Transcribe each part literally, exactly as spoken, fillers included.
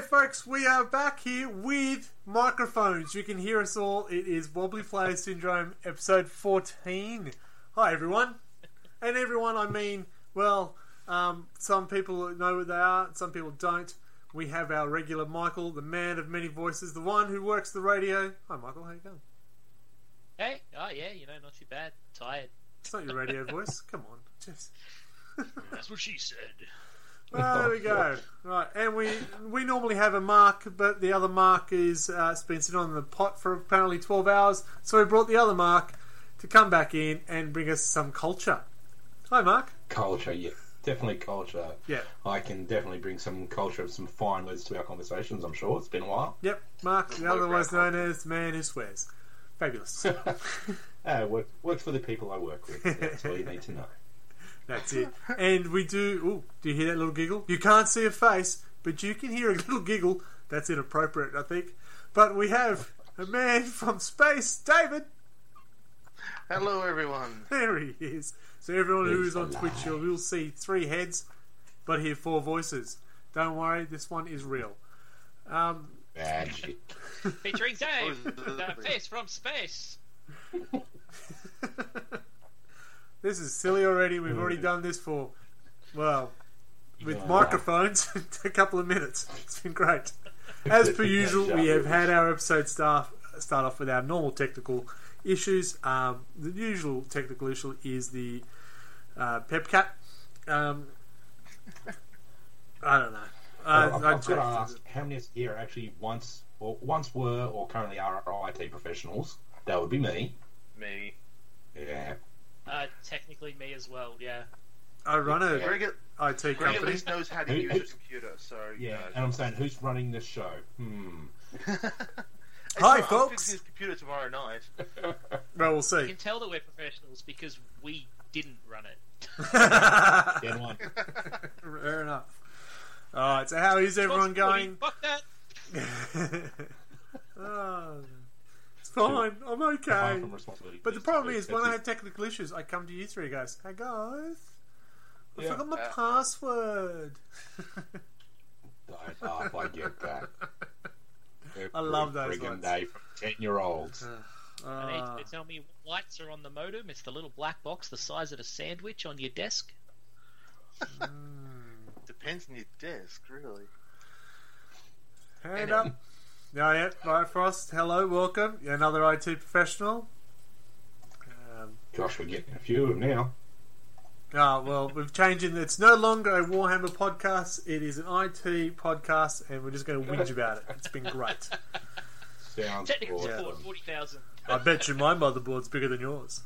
folks, we are back here with microphones. You can hear us all. It is Wobbly Player Syndrome, episode fourteen. Hi, everyone. And everyone, I mean, well, um, some people know what they are, some people don't. We have our regular Michael, the man of many voices, the one who works the radio. Hi, Michael. How you going? Hey. Oh, yeah, you know, not too bad. Tired. It's not your radio voice. Come on. Just... That's what she said. Oh, there we go. Right, and we we normally have a Mark, but the other Mark is uh, it's been sitting on the pot for apparently twelve hours. So we brought the other Mark to come back in and bring us some culture. Hi, Mark. Culture, yeah, definitely culture. Yeah, I can definitely bring some culture, some fine words to our conversations. I'm sure it's been a while. Yep, Mark, the otherwise known as the man who swears. Fabulous. uh, work, works for the people I work with. That's all you need to know. That's it. And we do... Ooh, do you hear that little giggle? You can't see a face, but you can hear a little giggle. That's inappropriate, I think. But we have a man from space, David. Hello, everyone. There he is. So everyone who He's is on alive. Twitch, you will see three heads, but hear four voices. Don't worry, this one is real. Um, Bad shit. Featuring Dave, the face from space. This is silly already. We've already done this for, well, with Yeah. microphones, a couple of minutes. It's been great. As per usual, we have had our episode start, start off with our normal technical issues. Um, the usual technical issue is the uh, Pepcat. Um, I don't know. I, Well, I've, I I've got to checked. ask how many here actually once or once were or currently are I T professionals. That would be me. Me. Yeah. Uh, technically me as well, yeah. I run a Greg, at- I T Greg at company. least knows how to Who- use who- a computer, so you Yeah. know. And I'm saying, who's running this show? Hmm. Hey, Hi, so I'm folks. fixing his computer tomorrow night. Well, we'll You see. can tell that we're professionals because we didn't run it. Get one. Fair enough. Alright, so how is everyone going? Fuck that! Oh, it's fine, I'm Apart okay. from responsibility, But the please, problem please, is, when that's I it. have technical issues, I come to you three guys. Hey guys, I Yeah. forgot my Uh, password. Don't laugh, I get that. I love those Every friggin' ones. day from ten-year-olds. I need Uh, you to tell me what lights are on the modem. It's the little black box the size of a sandwich on your desk. Depends on your desk, really. hand up. No, yeah, right, Frost. Hello, welcome. You're another I T professional. Um, Gosh, we're getting a few of them now. Oh, well, we've changed it. It's no longer a Warhammer podcast. It is an I T podcast, and we're just going to whinge about it. It's been great. Sounds Technical awesome. support, forty thousand. I bet you my motherboard's bigger than yours.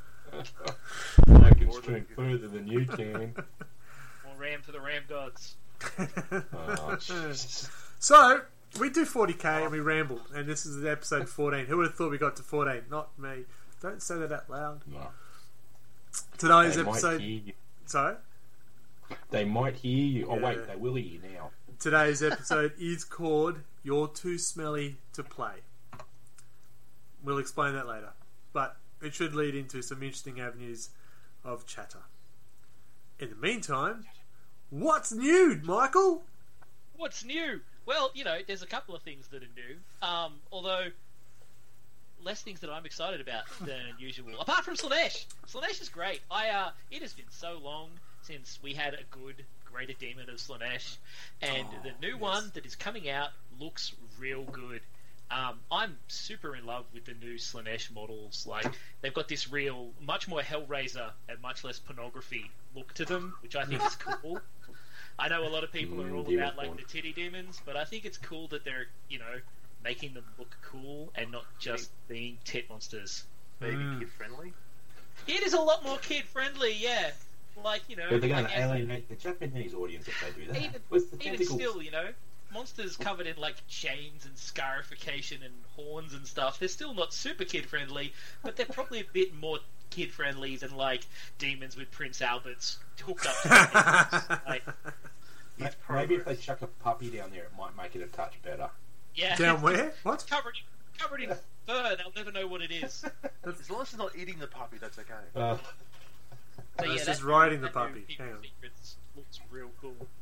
I can string further than you can. More RAM for the RAM gods. Oh, Jesus. So, we do forty K and we ramble, and this is episode fourteen. Who would have thought we got to fourteen? Not me. Don't say that out loud. No. Today's They might episode... hear you. Sorry? They might hear you. Oh, Yeah. wait, they will hear you now. Today's episode is called You're Too Smelly to Play. We'll explain that later. But it should lead into some interesting avenues of chatter. In the meantime, what's new, Michael? What's new? Well, you know, there's a couple of things that are new. Um, although less things that I'm excited about than usual. Apart from Slanesh. Slanesh is great. I uh, it has been so long since we had a good Greater Demon of Slanesh, and Oh, the new yes. one that is coming out looks real good. Um, I'm super in love with the new Slanesh models. Like, they've got this real, much more Hellraiser and much less pornography look to them, which I think is cool. I know a lot of people are Mm, all demon about like porn. the titty demons, but I think it's cool that they're, you know, making them look cool and not just being tit monsters. Maybe Mm. kid friendly. It is a lot more kid friendly, yeah. Like, you know, But they're going I to guess- alienate the Japanese audience if they do that. Even- With the even tentacles. still, you know, monsters covered in like chains and scarification and horns and stuff. They're still not super kid friendly, but they're probably a bit more kid friendly than like demons with Prince Alberts hooked up to their heads. Like, Ma- It's Maybe if they progress. chuck a puppy down there, it might make it a touch better. yeah, Down where? What? covered in, covered in fur. They'll never know what it is. As long as it's not eating the puppy, that's okay. Uh, So, It's yeah, just that- riding the that new puppy. Hidden Hang on. Secrets looks real cool.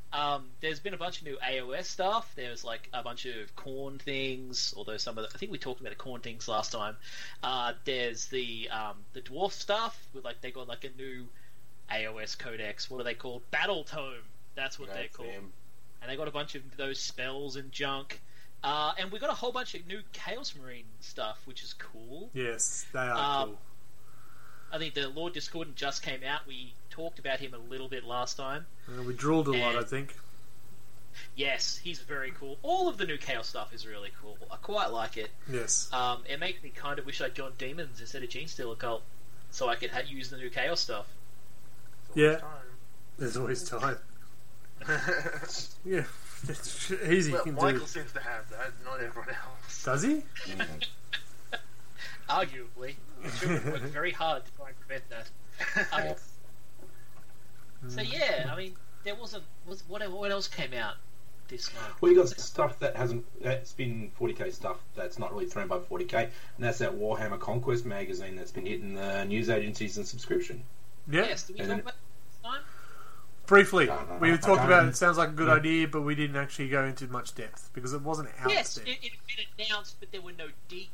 Um, there's been a bunch of new A O S stuff. There's like a bunch of corn things, although some of the, I think we talked about the corn things last time. Uh, there's the um, the dwarf stuff with like they got like a new A O S codex. What are they called? Battle Tome. That's what That's they're called. them. And they got a bunch of those spells and junk. Uh, and we got a whole bunch of new Chaos Marine stuff, which is cool. Yes, they are Um, cool. I think the Lord Discordant just came out. We talked about him a little bit last time. Uh, we drilled a lot, and- I think. Yes, he's very cool. All of the new Chaos stuff is really cool. I quite like it. Yes. Um, it makes me kind of wish I'd gone Demons instead of Genestealer Cult, so I could ha- use the new Chaos stuff. Yeah. There's always time. Yeah. It's easy. Well, you can Michael do. seems to have that, not everyone else. Does he? Mm. Arguably. I'm sure we worked very hard to try and prevent that. Um, so yeah, I mean, there wasn't... Was, what, what else came out this month? Well, you got stuff that hasn't that's been forty K stuff that's not really thrown by forty K, and that's that Warhammer Conquest magazine that's been hitting the news agencies and subscription. Yeah. Yes, did we And talk then- about it this time? Briefly, No, no, we no, talked I about don't- it. Sounds like a good Yeah. idea, but we didn't actually go into much depth because it wasn't out Yes, there. it, it had been announced, but there were no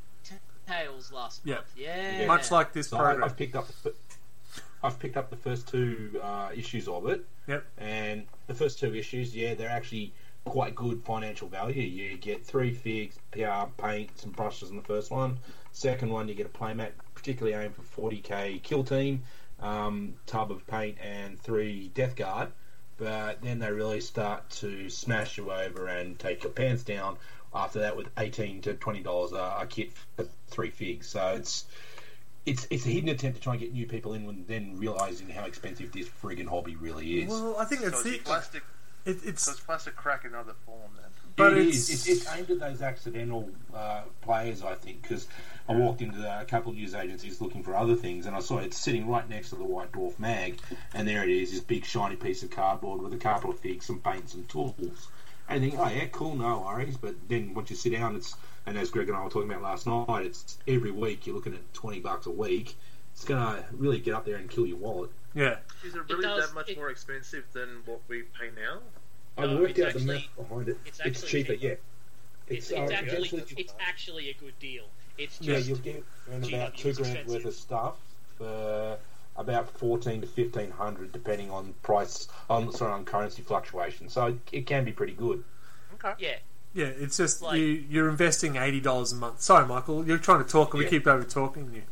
details last Yeah. month. Yeah. Yeah. Much like this So I, program. I've picked up the, I've picked up the first two uh, issues of it. Yep. And the first two issues, yeah, they're actually quite good financial value. You get three figs, P R, paints, and brushes in the first one. Second one, you get a playmat, particularly aimed for forty K kill team, um, tub of paint, and three Death Guard. But then they really start to smash you over and take your pants down after that with eighteen to twenty dollars a, a kit for three figs. So it's it's it's a hidden attempt to try and get new people in, when then realizing how expensive this friggin' hobby really is. Well, I think So it's it's the. plastic. It, So it's it's plastic crack in other form then. but it it's, is. It's, it's aimed at those accidental uh, players, I think, because I walked into a couple of news agencies looking for other things, and I saw it sitting right next to the White Dwarf mag, and there it is, this big shiny piece of cardboard with a couple of figs, some paints, and tools. And you think, oh yeah, cool, no worries. But then once you sit down, it's and as Greg and I were talking about last night, it's every week you're looking at twenty bucks a week. It's gonna really get up there and kill your wallet. yeah. Is it really does- that much it- more expensive than what we pay now? I No, worked it's out the actually- math behind it. it's It's, actually cheaper, cheaper. yeah. It's, uh, it's actually eventually- it's actually a good deal. It's Yeah, just you'll get around Gee, about it two was grand expensive. worth of stuff for about fourteen to fifteen hundred, depending on price, on sorry, on currency fluctuation. So it, it can be pretty good. Okay. yeah. Yeah, it's just Like- you, you're investing eighty dollars a month. Sorry, Michael, you're trying to talk and we Yeah. keep over talking you.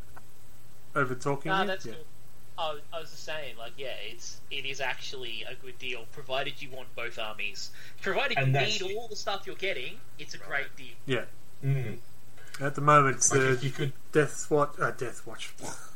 Over talking No, you? that's yeah. cool. I, I was just saying, like, yeah, it's it is actually a good deal, provided you want both armies. Provided you And that's- need all the stuff you're getting, it's a great deal. Yeah. Mm. At the moment, it's Like the if you could Death Watch. Uh, Death Watch.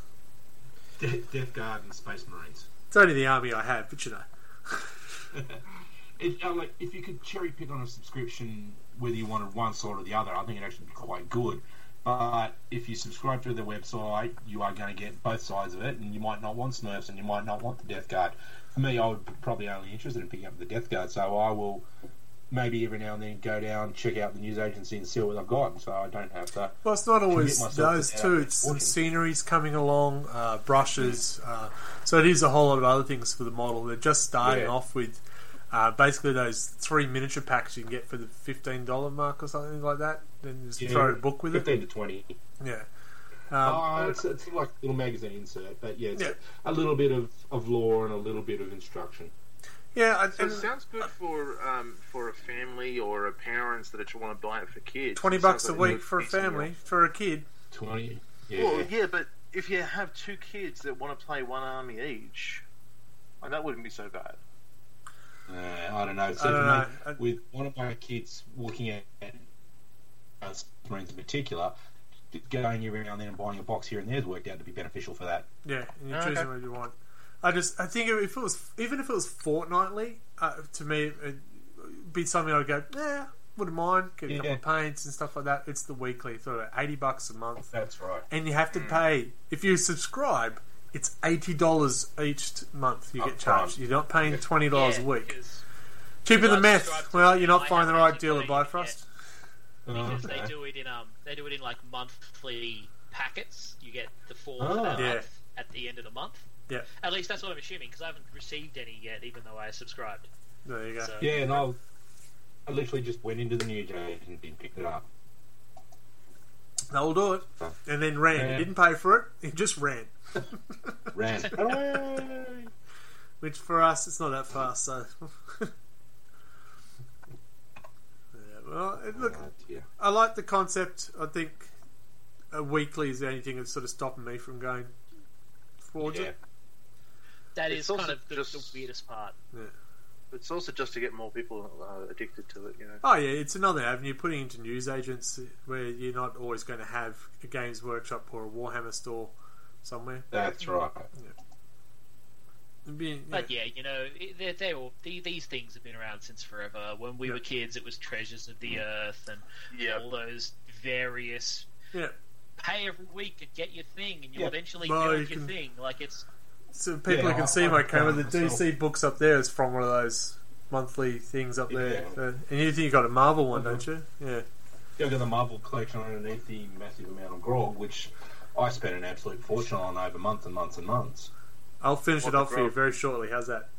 Death, Death Guard and Space Marines. It's only the army I have, but you know. It, uh, like if you could cherry pick on a subscription whether you wanted one side or the other, I think it'd actually be quite good. But if you subscribe to the website, you are going to get both sides of it, and you might not want Smurfs and you might not want the Death Guard. For me, I would be probably only interested in picking up the Death Guard, so I will maybe every now and then go down, check out the news agency and see what I've got, so I don't have to. Well, it's not always myself to those that two. out It's there. some sceneries coming along, uh, brushes. Uh, so it is a whole lot of other things for the model. They're just starting Yeah. off with uh, basically those three miniature packs you can get for the fifteen dollar mark or something like that. Then just Yeah, throw a book with it. fifteen to twenty. Yeah. Um, Oh, it's, it's like a little magazine insert, but yeah, it's Yeah. a little bit of, of lore and a little bit of instruction. yeah, I, So it and sounds good for um, for a family or a parents that actually want to buy it for kids. twenty It bucks a sounds like week for a decent deal. family, for a kid. twenty. Yeah. Well, yeah, but if you have two kids that want to play one army each, like, that wouldn't be so bad. Uh, I don't know. So I don't for know. me, I- with one of my kids looking at, at uh, Marines in particular, going every now and then and buying a box here and there has worked out to be beneficial for that. Yeah, and you Oh, choose okay. what you want. I just, I think if it was, even if it was fortnightly, uh, to me, it'd be something I'd go, yeah, wouldn't mind, get a couple Yeah. of paints and stuff like that. It's the weekly, sort of eighty bucks a month, That's right. and you have to pay. If you subscribe, it's eighty dollars each month you get Up charged. front. You're not paying twenty dollars Yeah, a week. because- Cheaper because than I meth. subscribe to Well, it, you're not I finding the haven't right deal actually at played it Bifrost. because Okay. they do it in um they do it in like monthly packets. You get the four Oh. for that Yeah. month at the end of the month. Yeah. At least that's what I'm assuming because I haven't received any yet, even though I subscribed. There you go. So, Yeah, and I, I literally just went into the news agency and picked it up. They'll do it. And then ran. Yeah. He didn't pay for it. He just ran. Ran. Hooray! Which for us, it's not that fast. So, yeah, well, it, look, Oh, dear. I like the concept. I think a weekly is the only thing that's sort of stopping me from going towards Yeah. it. that It's is also kind of the, just- the weirdest part. Yeah. It's also just to get more people uh, addicted to it, you know. Oh yeah, it's another avenue putting into news agents where you're not always going to have a Games Workshop or a Warhammer store somewhere. That's right. It'd be- yeah. But yeah, you know, it- they're, they're all, the- these things have been around since forever. When we Yeah. were kids, it was Treasures of the Earth and Yeah. all those various Yeah. pay every week and get your thing, and you Yeah. eventually Well, build you your can- thing. Like it's So people Yeah, who can I- see I my found camera, the myself- D C books up there is from one of those monthly things up there. Yeah. Uh, and you think you got a Marvel one, Mhm. don't you? Yeah. You've got the Marvel collection underneath the massive amount of grog, which I spent an absolute fortune on over months and months and months. I'll finish What it the off for you grog? very shortly. How's that?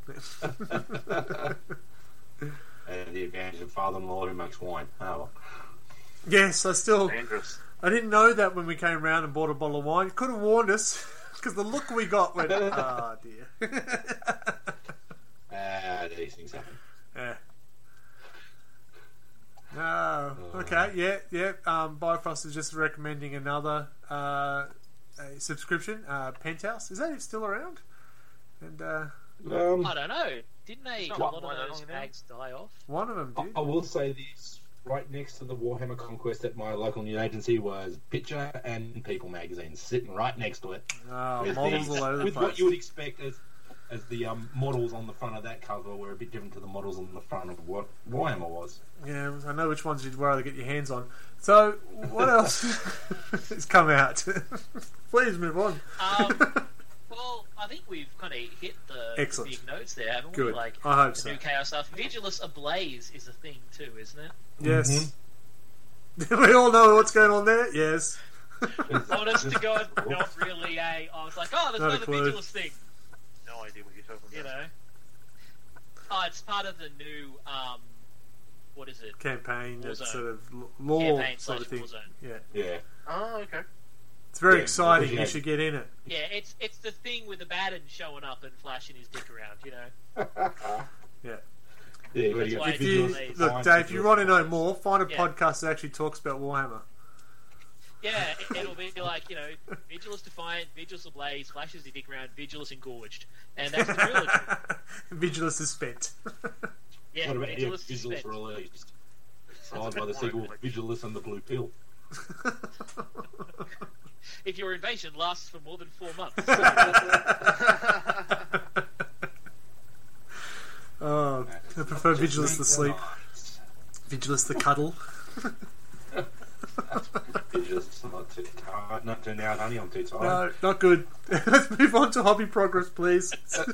And the advantage of father-in-law who makes wine. Oh, well. Yes, I still. Dangerous. I didn't know that when we came round and bought a bottle of wine. You could have warned us because the look we got went. Ah, dear. Ah, these things happen. Yeah. No. Okay. Yeah. Yeah. Um, Bifrost is just recommending another uh, a subscription. Uh, Penthouse. Is that still around? And uh, Um, I don't know. Didn't they? It's A not lot quite of that those long now. bags die off. one of them I, did. I will say this: right next to the Warhammer Conquest at my local news agency was Picture and People magazine, sitting right next to it. Oh, With models these- all over the with place. what you would expect as as the um, models on the front of that cover were a bit different to the models on the front of what Warhammer was. Yeah, I know which ones you'd rather get your hands on. So, what else has come out? Please move on. Um, well, I think we've kind of hit the, the Excellent. big notes there, haven't Good. we? Like I hope the so. new Chaos stuff. Vigilus Ablaze is a thing too, isn't it? Yes. We all know what's going on there. Yes. Honest to God, not really. Eh? I was like, oh, there's Not a another clue. Vigilus thing. No idea what you're talking You about. know. Oh, it's part of the new. Um, what is it? Campaign, that Warzone. sort of l- law Campaign sort of slash thing. Warzone. Yeah. Yeah. Oh, okay. It's very Yeah, exciting. yeah. You should get in it. Yeah, it's it's the thing with the Baden showing up and flashing his dick around. You know. Yeah. Yeah, That's you why got If it's you, on Vigilus these. look, Fine, Dave, if you Vigilus want to know Fine. more, find a Yeah. podcast that actually talks about Warhammer. Yeah, it, it'll be like, you know, Vigilus Defiant, Vigilus Ablaze, flashes his dick around, Vigilus Engorged. And that's the trilogy. Vigilus is spent. Yeah, What about Vigilus yeah, is Vigilus spent. released? Sounds Followed a by bit the more sequel, like- Vigilus and the Blue Pill. If your invasion lasts for more than four months. Oh, I prefer Vigilus the sleep. Nice. Vigilus the cuddle. Vigilus not too tired, not too now, honey. I'm too tired. No, not good. Let's move on to hobby progress, please.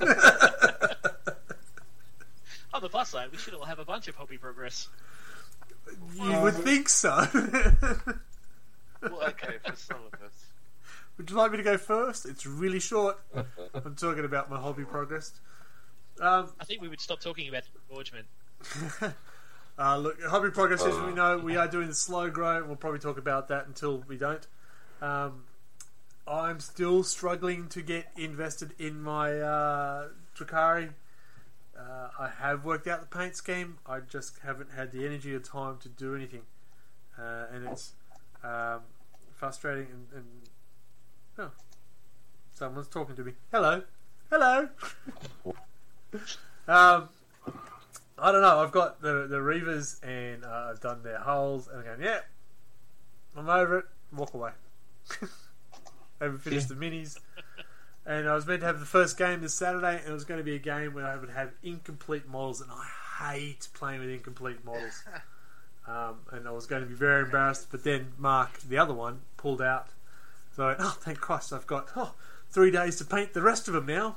On the plus side, we should all have a bunch of hobby progress. You would think so. Well, okay, for some of us. Would you like me to go first? It's really short. I'm talking about my hobby progress. Um, I think we would stop talking about engorgement. uh, look, hobby progress, as we know, we are doing the slow grow. We'll probably talk about that until we don't. Um, I'm still struggling to get invested in my uh, Drakari. Uh, I have worked out the paint scheme. I just haven't had the energy or time to do anything, uh, and it's um, frustrating. And, and oh, someone's talking to me. Hello, hello. um, I don't know. I've got the the Reavers, and uh, I've done their holes, and I'm going, yeah, I'm over it. Walk away. I haven't finished the minis. And I was meant to have the first game this Saturday, and it was going to be a game where I would have incomplete models, and I hate playing with incomplete models. um, and I was going to be very embarrassed, but then Mark, the other one, pulled out. So I went, oh, thank Christ, I've got oh, three days to paint the rest of them now.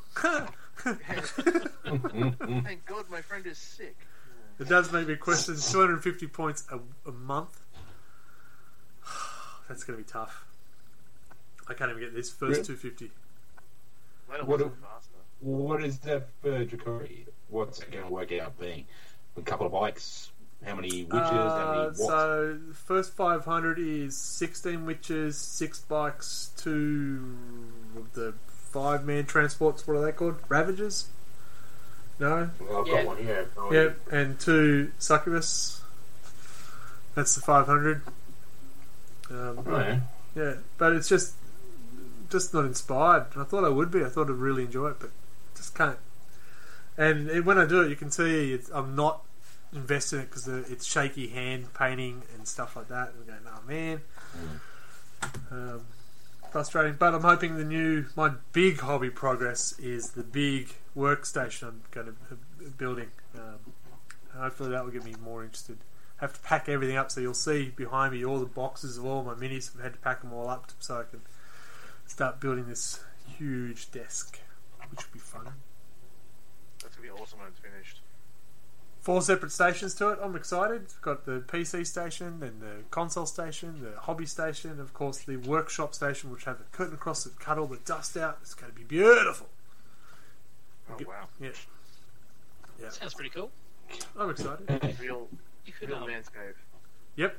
Thank God my friend is sick. It does make me question two hundred fifty points a, a month. That's going to be tough. I can't even get this first Really? two hundred fifty. Well, it What wasn't a- faster. What is that for Drakari? What's it going to work out being? A couple of bikes? How many witches? how many Uh, what? so the first five hundred is sixteen witches, six bikes, two of the five man transports. What are they called? Ravagers? No. Well, I've Yeah. got one here. Oh, Yep, and two succubus. That's the five hundred. Um, Oh, yeah. yeah, but it's just just not inspired. I thought I would be. I thought I'd really enjoy it, but just can't. And it, when I do it, you can see it's, I'm not invested in it because it's shaky hand painting and stuff like that. And I'm going, oh man, um, frustrating. But I'm hoping the new my big hobby progress is the big workstation I'm going to be building. Um, hopefully that will get me more interested. I have to pack everything up, so you'll see behind me all the boxes of all my minis. I've had to pack them all up so I can start building this huge desk, which will be fun. That's gonna be awesome when it's finished. Four separate stations to it. I'm excited. It's got the P C station, and the console station, the hobby station, and of course the workshop station, which have a curtain across it, cut all the dust out. It's going to be beautiful. Oh wow, Yeah, yeah. Sounds pretty cool. I'm excited. real, You could real um, man's cave. Yep.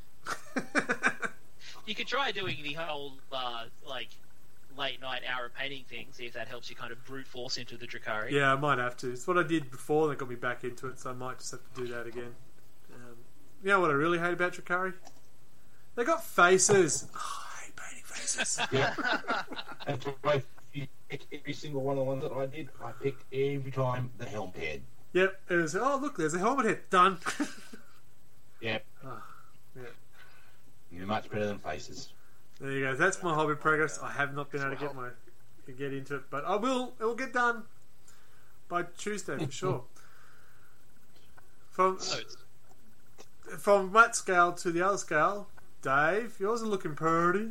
you could try doing the whole uh, like late night hour painting thing. See if that helps you kind of brute force into the Drakari. Yeah, I might have to. It's what I did before that got me back into it, so I might just have to do that again. Um, you know what I really hate about Drakari? They got faces. Oh, I hate painting faces. Yeah. That's why you pick every single one of the ones that I did. I picked every time the helm head. Yep, it was, oh look, there's a helmet head. Done. Yep. Oh, yeah. Much better than faces. There you go. That's my hobby progress. I have not been able to get my to get into it, but I will. It will get done by Tuesday for sure. From So it's, from that scale to the other scale, Dave, yours are looking pretty.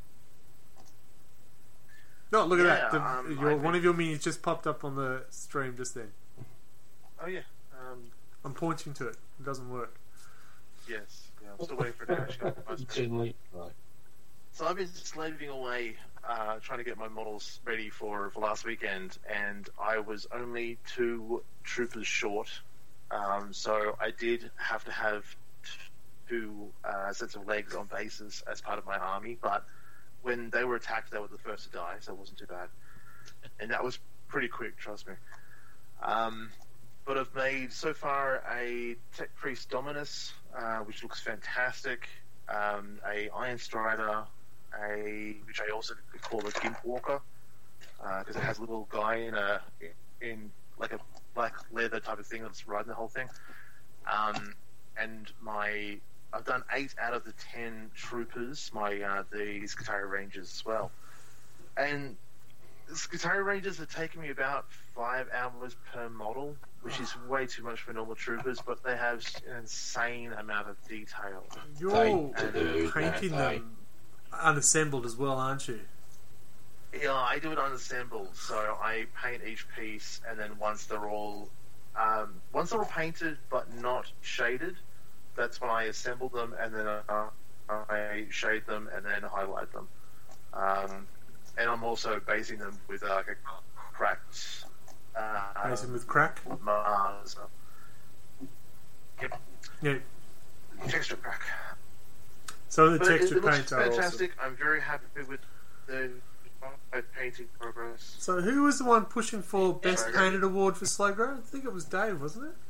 No, look at Yeah, that. The, um, your, I one think- of your minis just popped up on the stream just then. Oh yeah. Um, I'm pointing to it. It doesn't work. yes. Yeah, I'm still waiting for it to actually come to post. Certainly. Right. So I've been slaving away, uh, trying to get my models ready for, for last weekend, and I was only two troopers short. Um, so I did have to have two uh, sets of legs on bases as part of my army, but when they were attacked, they were the first to die, so it wasn't too bad. And that was pretty quick, trust me. Um, but I've made so far a Tech Priest Dominus, uh, which looks fantastic, um, a Iron Strider, a which I also call a Gimp Walker, because uh, it has a little guy in a in like a black leather type of thing that's riding the whole thing. Um, and my I've done eight out of the ten troopers, my uh, the Skitarii Rangers as well. And the Skitarii Rangers have taken me about five hours per model, which is way too much for normal troopers, but they have an insane amount of detail. You're They do, painting don't they? them unassembled as well, aren't you? Yeah, I do it unassembled, so I paint each piece, and then once they're all um, once they're all painted but not shaded, that's when I assemble them, and then uh, I shade them and then highlight them. Um, and I'm also basing them with uh, like a cracked uh, Basing with crack. Mars. Yep, Yeah. texture crack. So the But it, texture it looks paints are awesome. fantastic. I'm very happy with the painting progress. So who was the one pushing for Best Yeah. Painted Award for Slowgrow? I think it was Dave, wasn't it?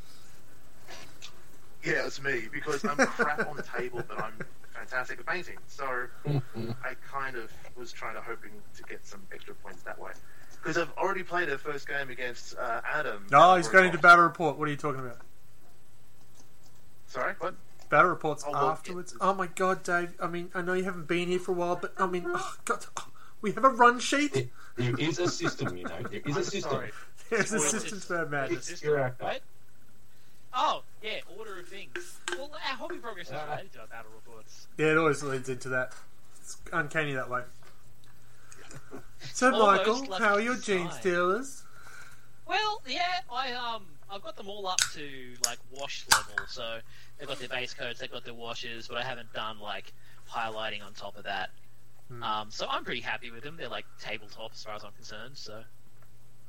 Yeah, it's me, because I'm crap on the table, but I'm fantastic at painting. So I kind of was trying to hoping to get some extra points that way. Because I've already played a first game against uh, Adam. No, and he's I've going already into lost. Battle Report. What are you talking about? Sorry, what? Battle Report's Oh, well, afterwards. it- Oh my god, Dave. I mean, I know you haven't been here for a while, but I mean, oh god, oh, we have a run sheet. There is a system, you know. There is a I'm system. sorry. There's Well, assistance for it's- madness. It's your actor. right? Oh, yeah, order of things. Well, our hobby progress is Uh, related to our battle reports. Yeah, it always leads into that. It's uncanny that way. So, Almost Michael, like how are a your Gene sign. Stealers? Well, yeah, I um, I've got them all up to like wash level, so they've got their base coats, they've got their washes, but I haven't done like highlighting on top of that. Hmm. Um, so I'm pretty happy with them. They're like tabletop as far as I'm concerned. So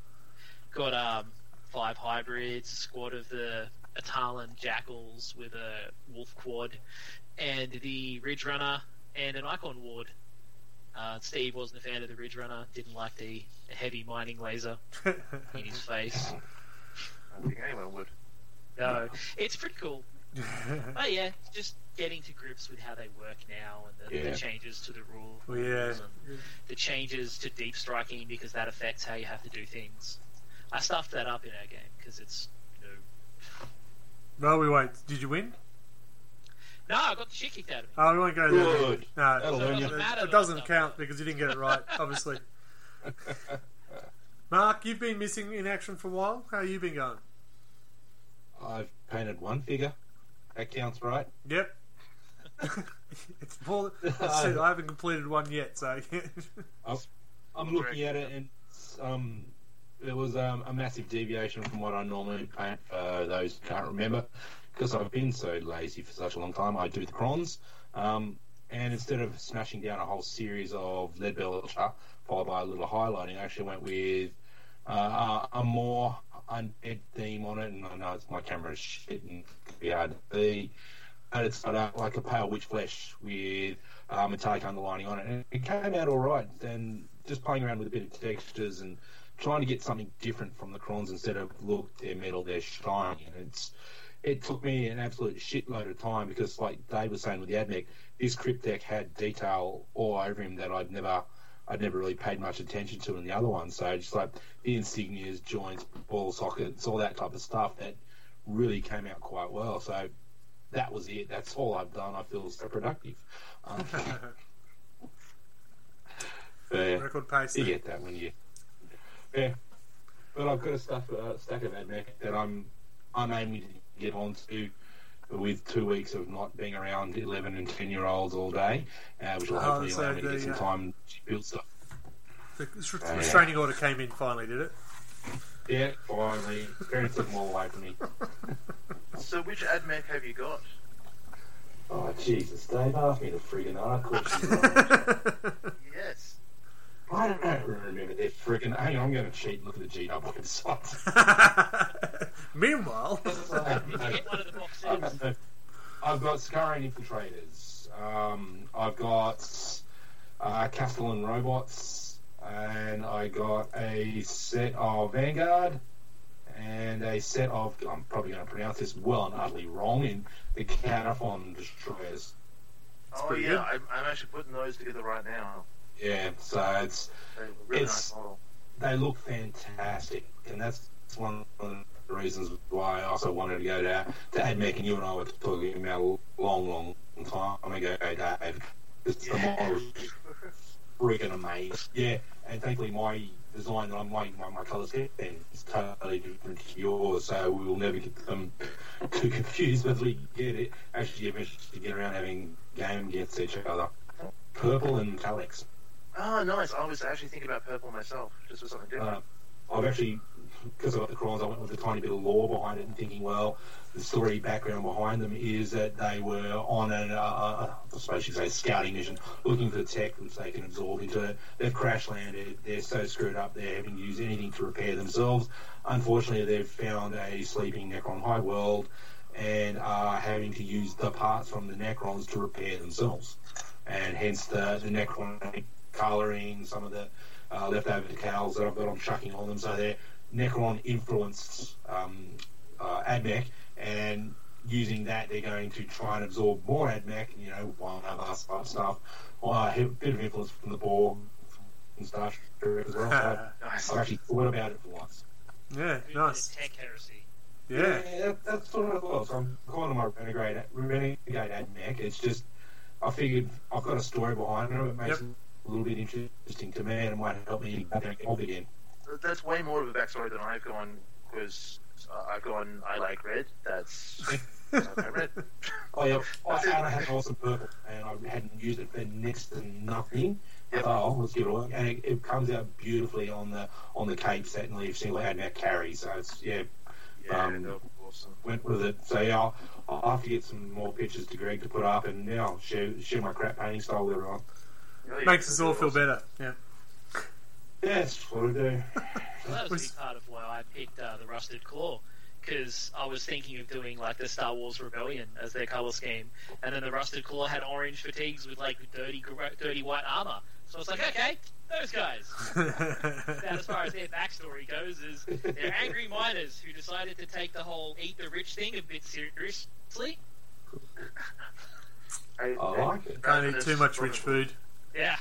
got um, five hybrids, a squad of the Atalan Jackals with a Wolf Quad, and the Ridge Runner, and an Icon Ward. Uh, Steve wasn't a fan of the Ridge Runner, didn't like the, the heavy mining laser in his face. I think anyone would. No, it's pretty cool. But yeah, just getting to grips with how they work now, and the, Yeah. the changes to the rules, Well, yeah. and the changes to deep striking, because that affects how you have to do things. I stuffed that up in our game because it's you know, No, we won't. Did you win? no, I got the shit kicked out of me. Oh, we won't go there. Good. No, That'll So it learn you. doesn't matter it that doesn't I stuffed count it. because you didn't get it right, obviously. Mark, you've been missing in action for a while. How you been going? I've painted one figure. That counts, right? Yep. It's more. I said I haven't completed one yet, so I'm looking at it, and um, it was um, a massive deviation from what I normally paint. For those who can't remember, because I've been so lazy for such a long time, I do the crons, um, and instead of smashing down a whole series of lead belcher followed by a little highlighting, I actually went with uh, a more undead theme on it. And I know it's my camera's shit and it could be hard to see. And it's got uh, like a pale witch flesh with uh, metallic underlining on it. And it came out all right. And just playing around with a bit of textures and trying to get something different from the crons instead of, look, they're metal, they're shiny. And it's it took me an absolute shitload of time because, like Dave was saying with the AdMech, this crypt deck had detail all over him that I'd never I'd never really paid much attention to in the other one. So just like the insignias, joints, ball sockets, all that type of stuff that really came out quite well. So that was it. That's all I've done. I feel so productive. Um, yeah, record pace. you get that when you, yeah. But I've got a stuff uh, stack of AdMech that I'm I'm aiming to get onto with two weeks of not being around eleven and ten year olds all day, uh, which will Oh, hopefully so allow me to the, get some uh, time to build stuff. The the yeah. restraining order came in finally, did it? Yeah, finally, parents took them all away from me. So, which AdMech have you got? Oh Jesus, Dave, ask me to friggin' know. Of course you are. Yes. I don't know who remember their friggin'. Hang on, I'm going to cheat and look at the G W website. Meanwhile, Did you get one of the box sets? I've, I've got Scarian Infiltrators. Um, I've got uh, Castellan Robots, and I got a set of Vanguard, and a set of, I'm probably going to pronounce this well and utterly wrong, in the Cataphon Destroyers. Oh, pretty yeah, good. I'm, I'm actually putting those together right now. Yeah, so it's They're a really It's- nice model. they look fantastic, and that's one of the reasons why I also wanted to go to, to AdMech, and you and I were talking about a long, long time ago, Dave. It's the model freaking amazing. Yeah, and thankfully my design that I'm making, my, my colour scheme is totally different to yours, so we will never get them too confused whether we get it. Actually, eventually get around having game against each other. Purple and metallics. Oh, nice. I was actually thinking about purple myself, just for something different. Uh, I've actually, because I got the crons, I went with a tiny bit of lore behind it and thinking, well, the story background behind them is that they were on an, uh, I suppose you could say, scouting mission, looking for tech which they can absorb into it. They've crash landed. They're so screwed up they're having to use anything to repair themselves. Unfortunately, they've found a sleeping Necron high world and are having to use the parts from the Necrons to repair themselves. And hence the, the Necron colouring, some of the uh, leftover decals that I've got, I'm chucking on them, so they're Necron influenced um, uh, AdMech, and using that they're going to try and absorb more AdMech, you know, one other type stuff, uh, a bit of influence from the Borg and Star Trek as well. So Nice. I've actually thought about it for once. yeah, Good nice. Tech heresy. Yeah, that, that's what I thought. So I'm calling my Renegade, Renegade AdMech. It's just, I figured I've got a story behind it, it makes Yep. it a little bit interesting to me, and it might help me get off again. That's way more of a backstory than I've gone, because uh, I've gone, I like red. That's. I like red. Oh yeah, I, and I had awesome purple, and I hadn't used it for next to nothing. Yep. Oh, let's give it a look, and it, it comes out beautifully on the on the cape set and leaf single AdMech carry. So it's yeah, Yeah, Um, they're awesome. went with it. So yeah, I'll, I'll have to get some more pictures to Greg to put up, and now I'll share, share my crap painting style with everyone. Oh, yeah, makes us all they're feel awesome. better. Yeah. Yeah, that's what I do. Well, that was a big part of why I picked uh, the Rusted Claw, because I was thinking of doing like the Star Wars Rebellion as their color scheme, and then the Rusted Claw had orange fatigues with like dirty, gr- dirty white armor. So I was like, okay, those guys. Now, as far as their backstory goes, is they're angry miners who decided to take the whole eat the rich thing a bit seriously. I, I like it. Can't eat too much rich food. Yeah.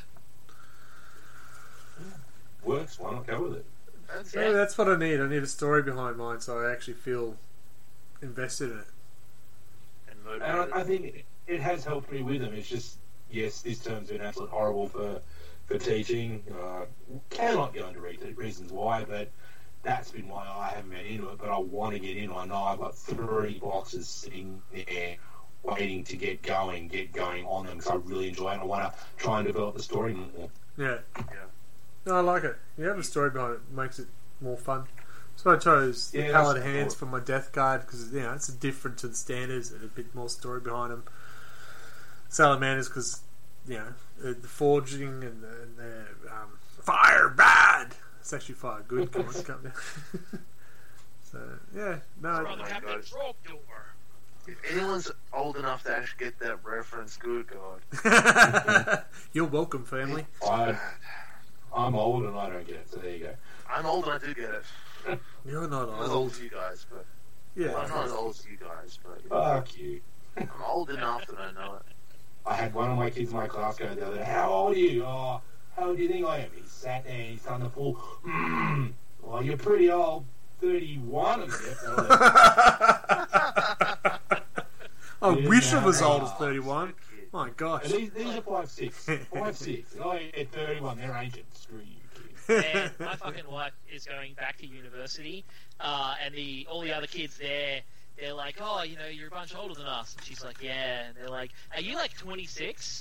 Works. Why not go with it? That's Yeah, that's what I need. I need a story behind mine, so I actually feel invested in it. And And I, I think it, it has helped me with them. It's just, yes, this term's been absolutely horrible for for teaching. Uh, cannot get into re- reasons why, but that's been why I haven't been into it. But I want to get in. I know I've got three boxes sitting there waiting to get going, get going on them because I really enjoy it. And I want to try and develop the story more. Yeah. Yeah. No, I like it. You have a story behind it. Makes it more fun. So I chose the Yeah, Pallid that's Hands cool. for my Death Guard because, you know, it's different to the standards and a bit more story behind them. Salamanders because, you know, the, the forging and the, and the um, fire bad. It's actually fire good. Come on, come down. So, yeah. No, Brother my Captain God. Frogdoor. If anyone's old enough to actually get that reference, good God. you're welcome, family. I, I'm old and I don't get it, so there you go. I'm old and I do get it. You're not I'm not as old. old as you guys, but Yeah. I'm not as old as you guys, but Fuck you. I'm old enough that I know it. I had one of my kids in my class go the other day, how old are you? Oh, how old do you think I am? He sat there and he's on the pool. Mm, well, you're pretty old. thirty-one. And I Yeah, wish I was no. old as thirty-one. Kid. My gosh. these, these are five six. five six. Oh, yeah, thirty-one. They're ancient. Screw you, kids. And my fucking wife is going back to university, uh, and the all the other kids there, they're like, oh, you know, you're a bunch older than us. And she's like, yeah. And they're like, are you like twenty-six?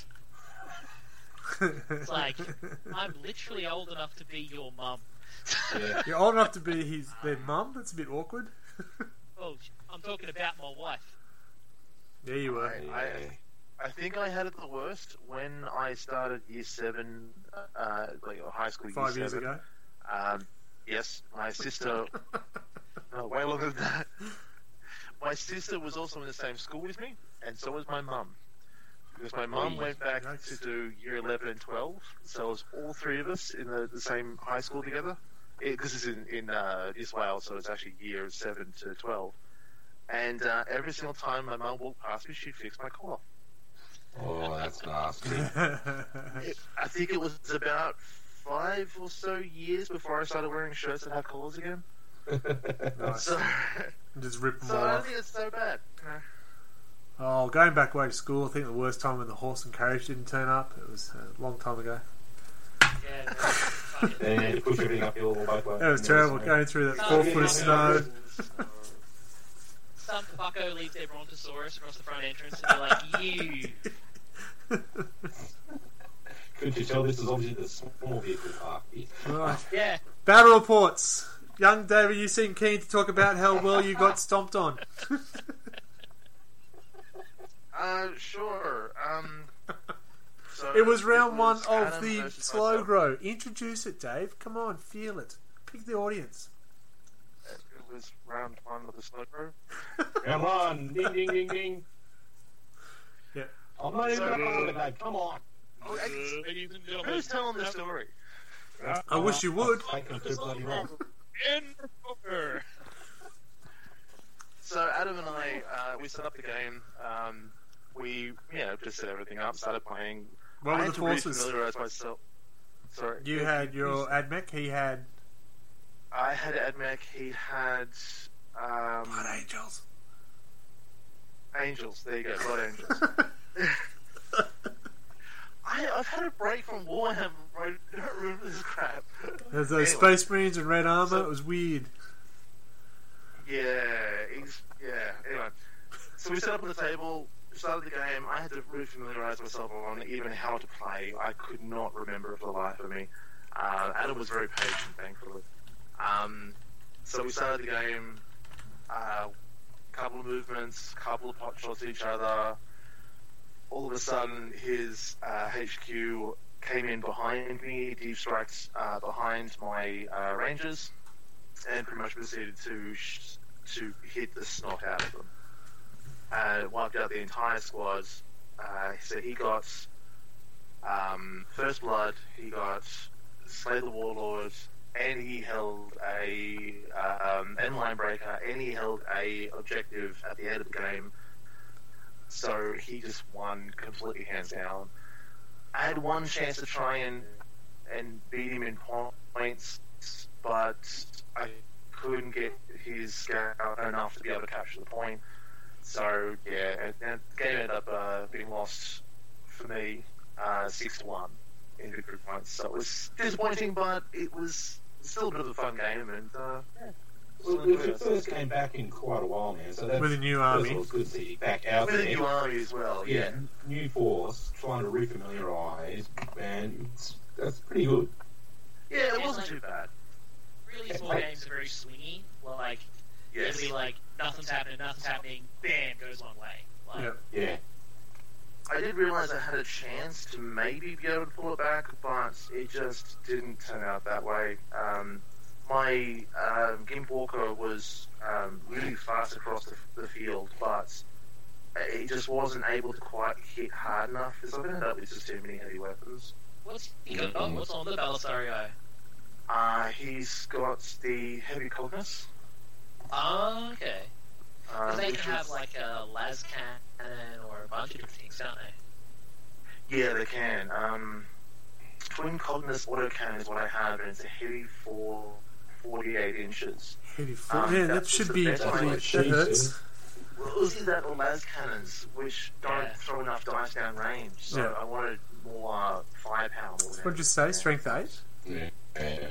It's like, I'm literally old enough to be your mum. Yeah. You're old enough to be his their mum. That's a bit awkward. Oh, I'm talking about my wife. There you were. I, I, I think I had it the worst when I started year seven, uh, like or high school. Five year years seven. ago. Um, yes, my sister. No, way longer than that. My sister was also in the same school with me, and so was my mum. Because my mum went back Yikes. to do year eleven and twelve, so it was all three of us in the, the same high school together. Because it's in, in uh, New South Wales, so it's actually year seven to twelve. And uh, every single time my mum walked past me, she'd fix my collar. Oh, that's nasty. It, I think it was about five or so years before I started wearing shirts that have collars again. Nice. So, Just rip them so all I don't off. think it's so bad. Oh, going back way to school, I think the worst time when the horse and carriage didn't turn up. It was a long time ago. Yeah, no, fuck it. And you push everything uphill both ways. That was terrible, going through that four foot of snow. Some fucko leaves their Brontosaurus across the front entrance, and you're like, you. Couldn't you tell this is obviously the small vehicle park here? Right. Yeah. Battle reports. Young David, you seem keen to talk about how well you got stomped on. Uh, sure. Um, so It was round it one was of Adam the versus slow myself. grow. Introduce it, Dave. Come on, feel it. Pick the audience. It was round one of the slow grow. Come on, ding, ding, ding, ding. Yeah. I'm not even So- going to talk about it. Come on. Oh, I- Ladies and gentlemen, Who's telling the story? I wish you would. Take them too bloody long. in order. So Adam and I, uh, we set up the game. Um, we, you know, just set everything up, started playing. What I were had the to forces? refamiliarize myself. Sorry. You had your Admech, he had I had Admech. He had um, Blood Angels. Angels. There you go, Blood Angels. I, I've had a break from Warhammer. I don't remember this crap. There's those Anyway. Space Marines in red armor. So- It was weird. Yeah, he's, yeah. Anyway, so we set up on the table, started the game. I had to re-familiarize myself on even how to play. I could not remember it for the life of me. Uh, Adam was very patient, thankfully. Um, so we started the game. Uh, couple of movements, couple of pot shots at each other. All of a sudden, his uh, H Q came in behind me, deep strikes uh, behind my uh, Rangers, and pretty much proceeded to sh- to hit the snot out of them. Uh, wiped out the entire squad. Uh, so he got um, First Blood, he got Slay the Warlord, and he held a um, end line breaker, and he held a objective at the end of the game. So he just won completely hands down. I had one chance to try and and beat him in points, but I couldn't get his scout enough to be able to capture the point. So yeah, and, and the game ended up uh, being lost for me uh, six to one in victory points. So it was disappointing, but it was still a bit of a fun game. And uh, yeah, Well, it was your first game back in quite a while now, so that's With a new first of army. all, it's good to see you back out with a there. new army as well. Yeah, Yeah, new force, trying to refamiliarise, and it's, that's pretty good. yeah, it wasn't too bad. Really small games are very swingy. Well, like Yes. it'll be like nothing's happening, nothing's happening, bam, goes one way. Like, Yeah. Yeah. I did realise I had a chance to maybe be able to pull it back, but it just didn't turn out that way. Um, my um, Gimp Walker was um, really fast across the, the field, but it just wasn't able to quite hit hard enough. So I ended up with just too many heavy weapons. What's he got? Oh, what's on the Belisario? Uh, he's got the heavy coldness. Oh, okay. Um, Because they which can have is- like a las cannon or a bunch of different things, don't they? Yeah, they can. Um, Twin Cognus autocannon is what I have, and it's a heavy for forty-eight inches. Heavy foot. Um, yeah, that that's should the be. best That, way that to shoot hurts. it. Well, it was either that or las cannons, which don't Yeah. throw enough dice down range. So Yeah. I wanted more uh, firepower. More than What'd you say? Strength eight? Yeah. yeah.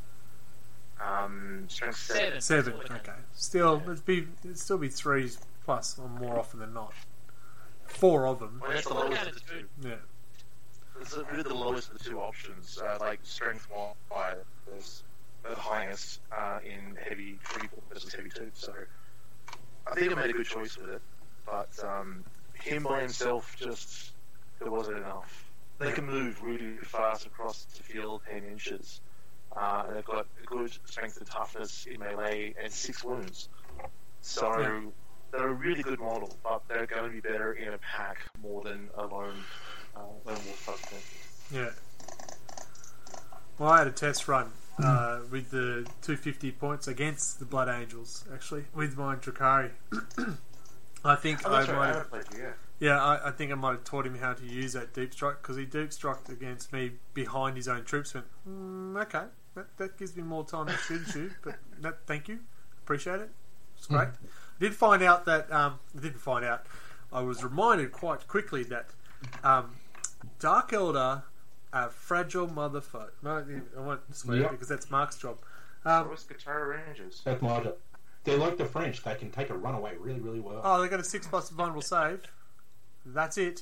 Um, strength seven. Seven. Seven. Okay. Still, it'd be it'd still be threes plus or more often than not. Four of them. Well, that's the Autocannon lowest of is the two. Yeah. It's really the lowest of the two options. Uh, like strength one is the highest uh, in heavy three versus heavy two. So I think I made a good choice with it. But um, him by himself, just there wasn't enough. They can move really fast across the field ten inches. Uh, and they've got a good strength and toughness in melee and six wounds. So Yeah. they're a really good model, but they're going to be better in a pack more than a lone, uh, lone wolf type thing. Yeah. Well, I had a test run uh, with the two hundred fifty points against the Blood Angels, actually, with my Drakari. I think Oh, I that's right, might I have, haven't played you, yeah. yeah, I, I think I might have taught him how to use that deep strike because he deep struck against me behind his own troops. Went, mm, okay, that, that gives me more time to shoot and shoot, but that, thank you, appreciate it. It's great. I did find out that um, I didn't find out. I was reminded quite quickly that um, Dark Elder, a fragile motherfucker. No, I won't swear Yep. because that's Mark's job. So Um, it's Guitar Rangers. That's my job. They're like the French. They can take a runaway really, really well. oh, they got a six plus vulnerable save. That's it.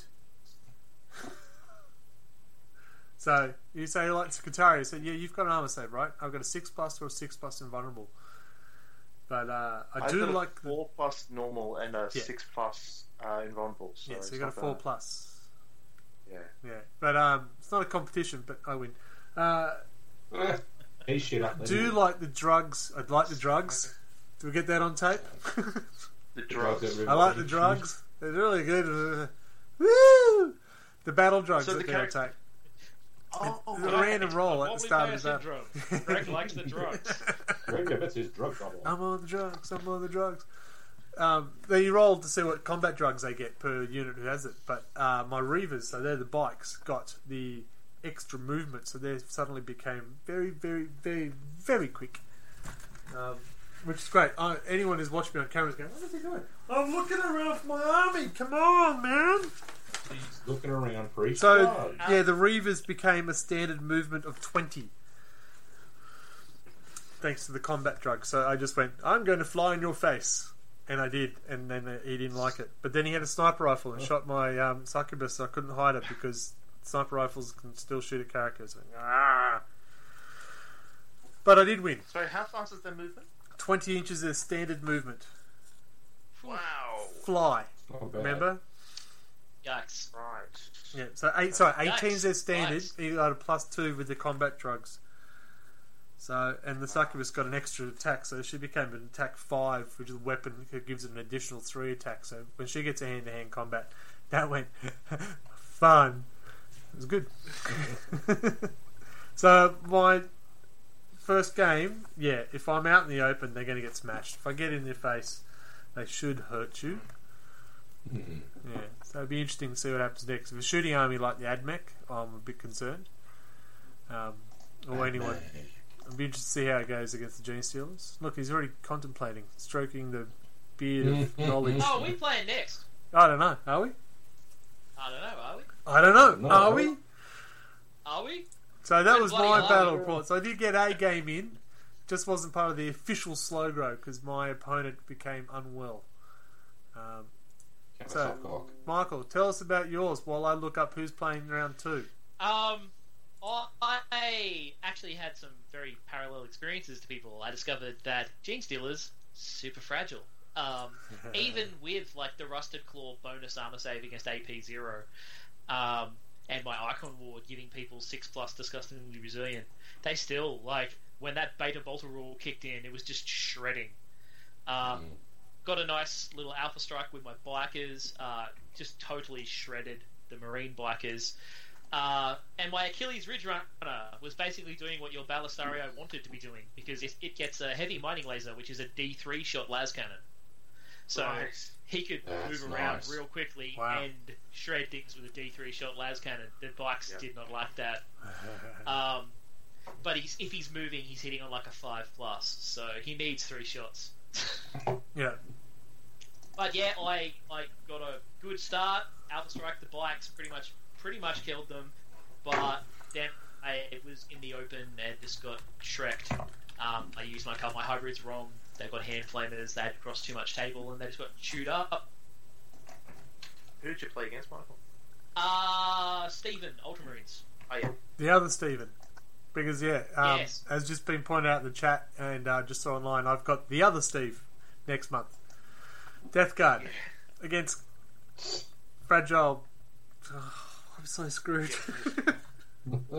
So you say you like Skitaria. I said, yeah, you've got an armor save, right? I've got a six plus or a six plus invulnerable. But uh, I I've do got a like the four plus normal and a Yeah. six plus uh, invulnerable. So yeah. So it's you got a not four bad. plus. Yeah. Yeah, but um, it's not a competition. But I win. Uh, He's shit up. do you like the drugs? I'd like the drugs. Do we get that on tape? The drugs. I like the drugs. They're really good. Uh, Woo! The battle drugs So that the they'll charac- take. Oh, The oh, random roll at the Wobbly start of Player the battle. syndrome. Greg likes the drugs. Greg Evans is drug trouble. I'm on the drugs. I'm on the drugs. Um, they roll to see what combat drugs they get per unit who has it. But uh, my Reavers, so they're the bikes, got the extra movement, so they suddenly became very, very, very, very quick. Um, which is great. I, anyone who's watching me on camera is going, what is he doing? I'm looking around for my army. Come on, man. He's looking around for each So, squad. yeah, the Reavers became a standard movement of twenty. Thanks to the combat drug. So I just went, I'm going to fly in your face. And I did. And then uh, he didn't like it. But then he had a sniper rifle and shot my um, succubus, so I couldn't hide it because sniper rifles can still shoot at characters. Ah. But I did win. Sorry, how fast is their movement? twenty inches is standard movement. Wow. Fly. Not bad. Remember? Yikes. Right. Yeah, so eight. Sorry, Yikes. eighteen's their standard. Yikes. You got a plus two with the combat drugs. So, and the succubus got an extra attack, so she became an attack five, which is a weapon that gives it an additional three attacks. So when she gets a hand-to-hand combat, that went fun. It was good. So my first game, yeah, if I'm out in the open, they're going to get smashed. If I get in their face, they should hurt you. Mm. Yeah, so it'd be interesting to see what happens next. If a shooting army like the AdMech, I'm a bit concerned. Um, or anyone. I'd be interested to see how it goes against the Gene Stealers. Look, he's already contemplating stroking the beard of knowledge. Oh, we playing next? I don't know. Are we? I don't know, are we? I don't know. No. Are we? Are we? So that Good was bloody my hell. battle report. So I did get a game in. Just wasn't part of the official Slowgrow because my opponent became unwell. Um, So- Soft cock. Michael, tell us about yours while I look up who's playing round two. Um, I actually had some very parallel experiences to people. I discovered that Gene Stealers super fragile. Um, even with like the Rusted Claw bonus armor save against A P zero, um, and my Icon Ward giving people six plus disgustingly resilient, they still like when that Beta Bolter rule kicked in, it was just shredding. Um, Mm. Got a nice little alpha strike with my bikers, uh, just totally shredded the Marine bikers. Uh, and my Achilles Ridge Runner was basically doing what your Balistario wanted to be doing, because it, it gets a heavy mining laser, which is a D three shot las cannon. So Nice. he could That's move around nice. real quickly Wow. and shred things with a D three shot las cannon. The bikes Yeah. did not like that. Um, but he's, if he's moving, he's hitting on like a five plus, so he needs three shots. Yeah. But yeah, I I got a good start. Alpha Strike the bikes, pretty much pretty much killed them. But then I it was in the open and just got shreked. Um, I used my my hybrids wrong. They got hand flamers. They had crossed too much table and they just got chewed up. Who did you play against, Michael? Uh Stephen, Ultramarines. Oh yeah. The other Stephen. Because, yeah, um, Yes. as just been pointed out in the chat and uh, just saw online, I've got the other Steve next month. Death Guard against Fragile. Oh, I'm so screwed. uh,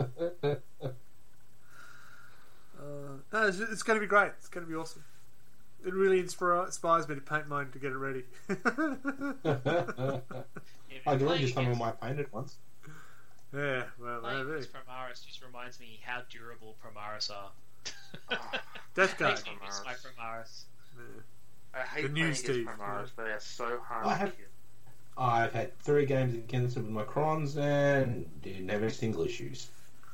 no, it's, it's going to be great. It's going to be awesome. It really inspire, inspires me to paint mine to get it ready. If I you're joined playing you some of against- my painted ones. Yeah, well, playing maybe. against Primaris just reminds me how durable Primaris are. Death Guard. Makes me miss my Primaris. Yeah. I hate The new playing Steve, against Primaris, yeah. they are so hard I to have- kill. I've had three games against them with my crons and didn't have any single issues.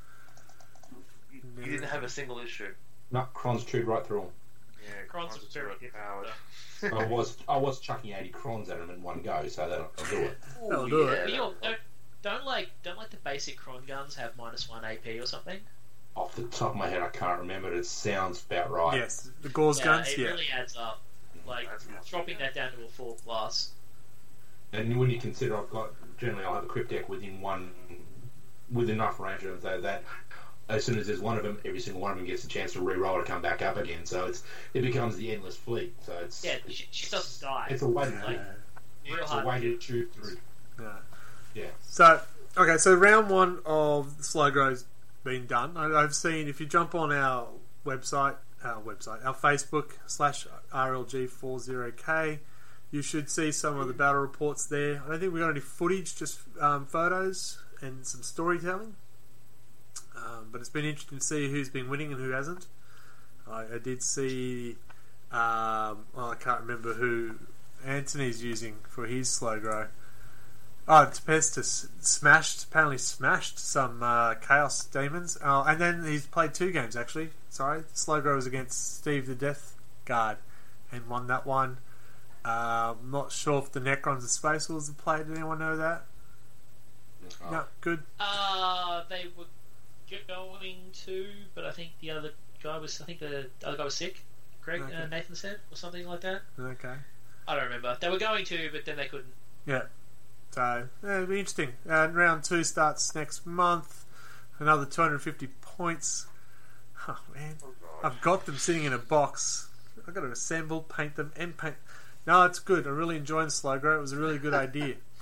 You, you didn't have a single issue. No, crons chewed right through Yeah, Crons Crons are are very too different, them. I was I was chucking eighty crons at them in one go, so that'll I'll do it. That'll do it. yeah, But you that- don't, don't like don't like the basic cron guns have minus one A P or something? Off the top of my head, I can't remember, but it sounds about right. Yes, the Gauze yeah, guns, it yeah. really adds up. Like That's not dropping bad. that down to a four plus. And when you consider I've got generally I'll have a crypt deck within one with enough range of them, so that as soon as there's one of them, every single one of them gets a chance to re-roll to come back up again. So it's it becomes the endless fleet. So it's Yeah, she, she doesn't die. it's a way to like real it's a hard. way to chew through. Yeah. Yeah. So, okay, so round one of the Slow Grow's been done. I, I've seen, if you jump on our website, our website, our Facebook slash R L G forty K, you should see some of the battle reports there. I don't think we got any footage, just um, photos and some storytelling. Um, but it's been interesting to see who's been winning and who hasn't. I, I did see, um, oh, I can't remember who Anthony's using for his Slow Grow. Oh, Tempestus smashed, apparently smashed some uh, Chaos Demons. Oh, and then he's played two games, actually. Sorry. Slowgrow was against Steve the Death Guard and won that one. Uh, I'm not sure if the Necrons and Space Wolves have played. Did anyone know that? Oh. No, good. Uh, they were going to, but I think the other guy was. I think the other guy was sick. Greg Okay. uh, Nathan said, or something like that. Okay. I don't remember. They were going to, but then they couldn't. Yeah. So, yeah, it'll be interesting. Uh, round two starts next month. Another two hundred fifty points. Oh, man. Oh, God. I've got them sitting in a box. I've got to assemble, paint them, and paint. No, it's good. I'm really enjoying Slowgrow. It was a really good idea.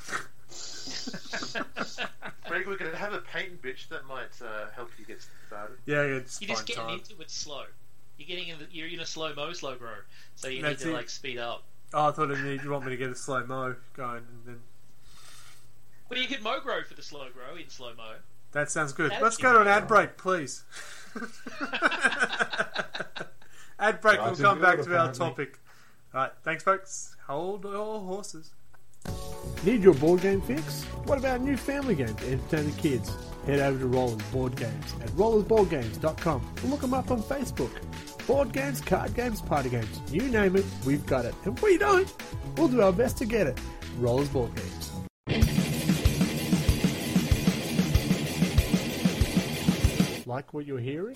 Maybe we could have a paint bitch that might uh, help you get started. Yeah, it's You're just fine getting time. into it slow. You're getting in. The, you're in a slow mo, slow bro. So you That's need to it. like speed up. Oh, I thought you want me to get a slow mo going, and then Well, you could mo grow for the slow grow in slow mo. that sounds good. That'd Let's be go to an good. ad break, please. Ad break. We'll Right, come so back good, to our apparently. topic. All right, thanks, folks. Hold your horses. Need your board game fix? What about new family games to entertain the kids? Head over to Rollers Board Games at rollers board games dot com and look them up on Facebook. Board games, card games, party games, you name it, we've got it. And if we don't, we'll do our best to get it. Rollers Board Games. Like what you're hearing?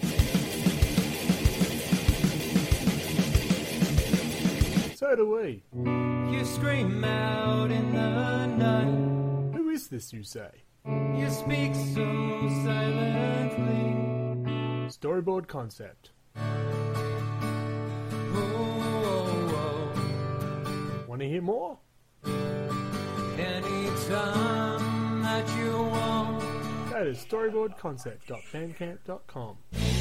So do we. You scream out in the night. Who is this, you say? You speak so silently. Storyboard Concept. Oh, oh, Want to hear more? oh. Anytime that you want. Go to storyboard concept dot bandcamp dot com.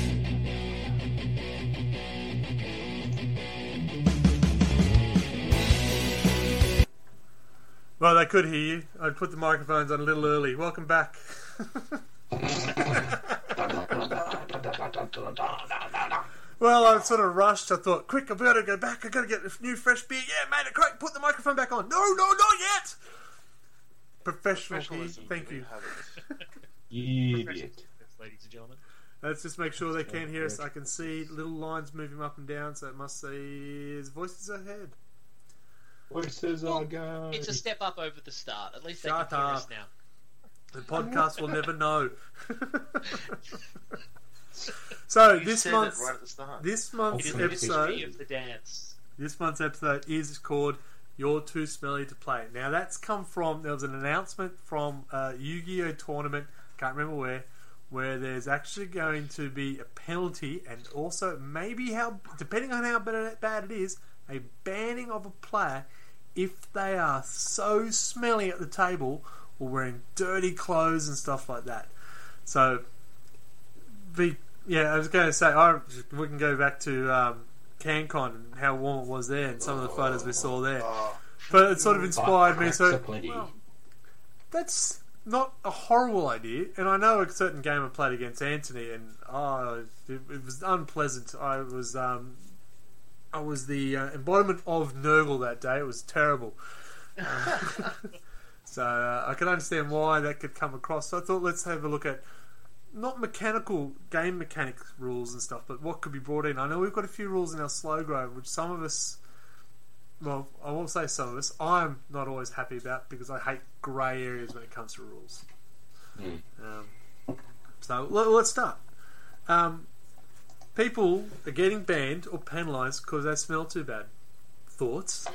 Well, they could hear you. I put the microphones on a little early. Welcome back. Well, I sort of rushed. I thought, quick, I've got to go back. I've got to get a new fresh beer. Yeah, mate, great. Put the microphone back on. No, no, not yet. Professional here. Professionalism, Thank we you. have it. You idiot. Ladies and gentlemen. Let's just make sure they can hear us. I can see little lines moving up and down, so it must say his voices ahead. Voices Well, are going. It's a step up over the start. At least they Shut can hear us up. now. The podcast will never know. So You this said month's it right at the start. this It month's is the history episode of the dance. this month's episode is called "You're Too Smelly to Play." Now that's come from there was an announcement from a Yu-Gi-Oh tournament. Can't remember where. Where there's actually going to be a penalty, and also maybe how, depending on how bad bad it is, a banning of a player if they are so smelly at the table or wearing dirty clothes and stuff like that. So, the yeah, I was going to say, I, we can go back to um, CanCon and how warm it was there, and some of the photos we saw there. Oh, But it sort of inspired me. Cracks So are plenty. well, that's not a horrible idea, and I know a certain game I played against Anthony, and oh, it, it was unpleasant. I was, um, I was the uh, embodiment of Nurgle that day. It was terrible. Um, so uh, I can understand why that could come across. So I thought let's have a look at not mechanical game mechanics rules and stuff, but what could be brought in. I know we've got a few rules in our slow grow, which some of us. Well, I won't say some of us. I'm not always happy about because I hate grey areas when it comes to rules. Mm. Um, so let, let's start. Um, people are getting banned or penalised because they smell too bad. Thoughts?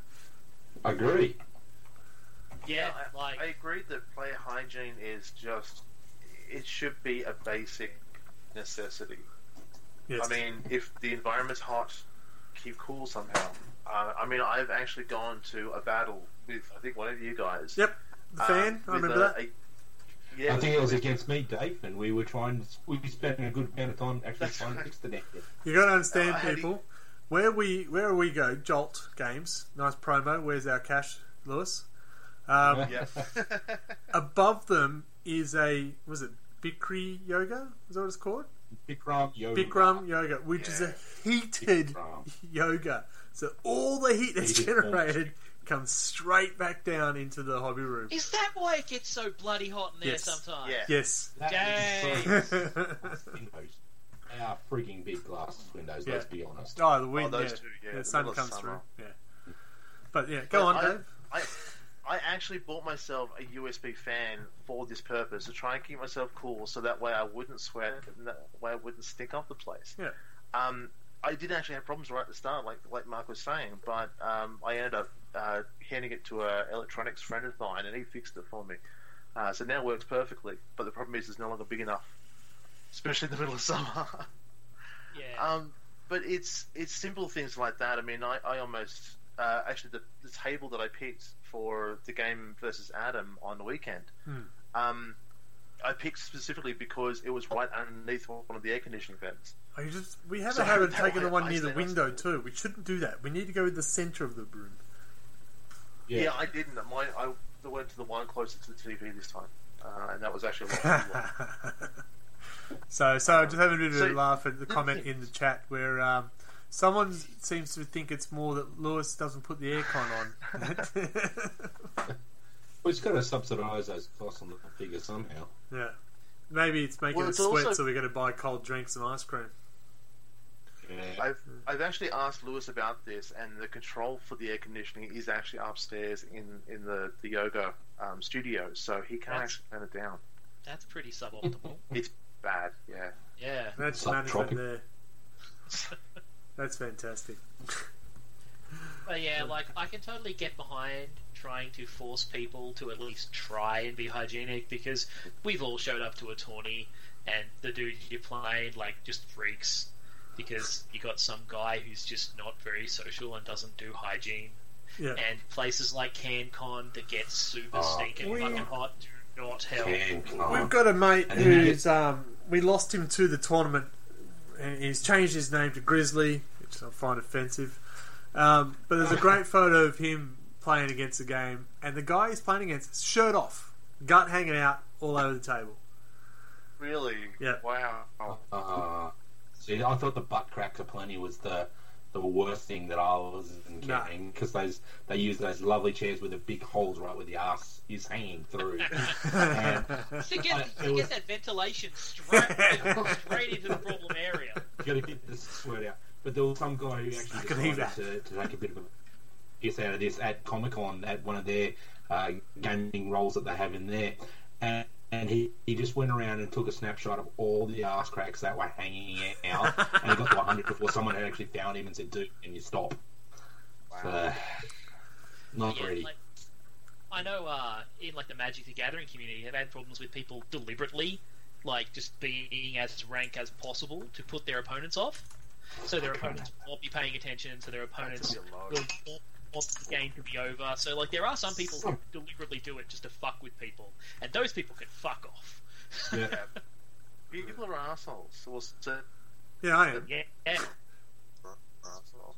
I agree. Yeah, I, like I agree that player hygiene is just, it should be a basic necessity. Yes. I mean, if the environment's hot, keep cool somehow. Uh, I mean, I've actually gone to a battle with, I think, one of you guys. Yep. The fan. um, I with remember a- that. a- yeah, I think it was with- against me, Dave, and we were trying. We spent a good amount of time actually That's trying to right. fix the net. You got to understand, Uh, how do people. Where we where we go, Jolt Games, nice promo. Where's our cash, Lewis? Um, Yeah. above them is a was it Bikram Yoga? Is that what it's called? Bikram yoga. Bikram Yoga, which is a heated Bikram. yoga. So all the heat that's Heated generated comes straight back down into the hobby room. is that why it gets so bloody hot in there Yes. sometimes? Yeah. Yes. That Dang. is so- windows. They are freaking big glass windows. Yeah. Let's be honest. Oh, the wind. Oh, those yeah. two, yeah, the the sun middle of comes summer. through. Yeah. But yeah, go But on, I, Dave. I, I actually bought myself a U S B fan for this purpose, to try and keep myself cool, so that way I wouldn't sweat, and that way I wouldn't stink up the place. Yeah. Um, I did actually have problems right at the start, like like Mark was saying, but um, I ended up uh, handing it to an electronics friend of mine, and he fixed it for me. Uh, so now it works perfectly. But the problem is, it's no longer big enough, especially in the middle of summer. Yeah. Um, but it's it's simple things like that. I mean, I, I almost uh, actually the, the table that I picked for the game versus Adam on the weekend. Hmm. Um, I picked specifically because it was right underneath one of the air conditioning vents. Oh, you just, we have So a habit of that taking the way one I near the stay window nice. too. We shouldn't do that. We need to go with the centre of the room. Yeah, Yeah. I didn't. Mine, I went to the one closer to the T V this time, uh, and that was actually a lot cooler. so, so just having a bit of a So- laugh at the comment in the chat where um, someone seems to think it's more that Lewis doesn't put the aircon on. We've just got to subsidise those costs on the figure somehow. Yeah, maybe it's making Well, us it's sweat, also- so we're going to buy cold drinks and ice cream. Yeah. I've I've actually asked Lewis about this, and the control for the air conditioning is actually upstairs in, in the the yoga um, studio, so he can That's- actually turn it down. That's pretty suboptimal. It's bad, yeah. Yeah. That's Subtropical. management there. That's fantastic. But yeah, like, I can totally get behind trying to force people to at least try and be hygienic, because we've all showed up to a tourney and the dude you're playing, like, just freaks because you got some guy who's just not very social and doesn't do hygiene. Yeah. And places like CanCon that get super Oh, stinking we- fucking hot do not help. Can, can't. We've got a mate And then you who's um, we lost him to the tournament, and he's changed his name to Grizzly, which I find offensive. Um, but there's a great photo of him playing against the game, and the guy he's playing against is shirt off, gut hanging out all over the table. Really? Yeah. Wow. Uh, see, I thought the butt crack aplenty was the the worst thing that I was encountering, because those they use those lovely chairs with the big holes right where the ass is hanging through. and To get, I- to it get was- that ventilation straight, straight into the problem area. you got to get the sweat out. But there was some guy who actually I can hear decided to, to take a bit of a piss out of this at Comic Con at one of their uh, gaming roles that they have in there, and, and he, he just went around and took a snapshot of all the ass cracks that were hanging out, and he got to one hundred before someone had actually found him and said, "Dude, can you stop?" So, not Yeah, ready. like, I know uh, in like the Magic the Gathering community, they've had problems with people deliberately, like, just being as rank as possible to put their opponents off. So their opponents will not be paying attention, so their opponents That's a lot. will want, want the game to be over. So, like, there are some people who deliberately do it just to fuck with people, and those people can fuck off. Yeah. People are assholes. Well, so, Yeah, I am. Yeah, yeah. asshole.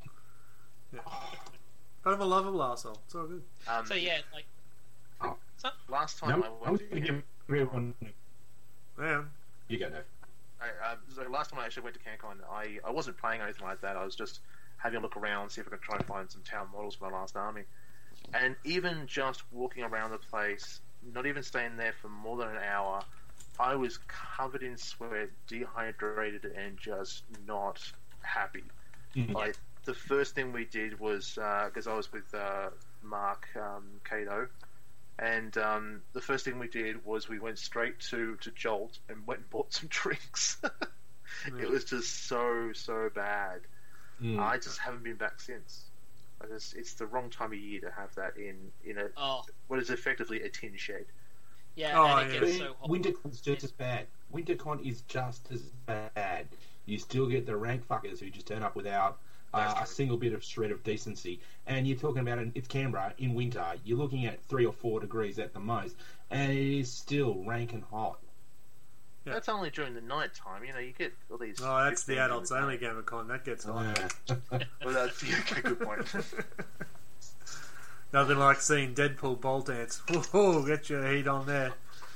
But I'm a lovable arsehole. It's all good. Um, So yeah, like, Oh. so, last time No, I I'm went going to to give everyone. Yeah. You go, Dave. I, uh, so last time I actually went to CanCon, I, I wasn't playing or anything like that. I was just having a look around, see if I could try and find some town models for my last army. And even just walking around the place, not even staying there for more than an hour, I was covered in sweat, dehydrated, and just not happy. Mhm. Like, the first thing we did was, because I was with uh, Mark um, Cato, and um, the first thing we did was we went straight to, to Jolt and went and bought some drinks. It was just so, so bad. Mm. I just haven't been back since. I just, it's the wrong time of year to have that in, in a oh what is effectively a tin shed. yeah, Oh, and it yeah. gets so hot. WinterCon's just as bad. WinterCon is just as bad. You still get the rank fuckers who just turn up without uh, That's a true. single bit of shred of decency. And you're talking about it, it's Canberra in winter. You're looking at three or four degrees at the most, and it is still rank and hot. Yeah. That's only during the night time. You know, you get all these. Oh, that's the fifteen adults minute only night. GamerCon. That gets hot. Well, that's yeah, okay, good point. Nothing like seeing Deadpool bolt dance. Whoa, get your heat on there.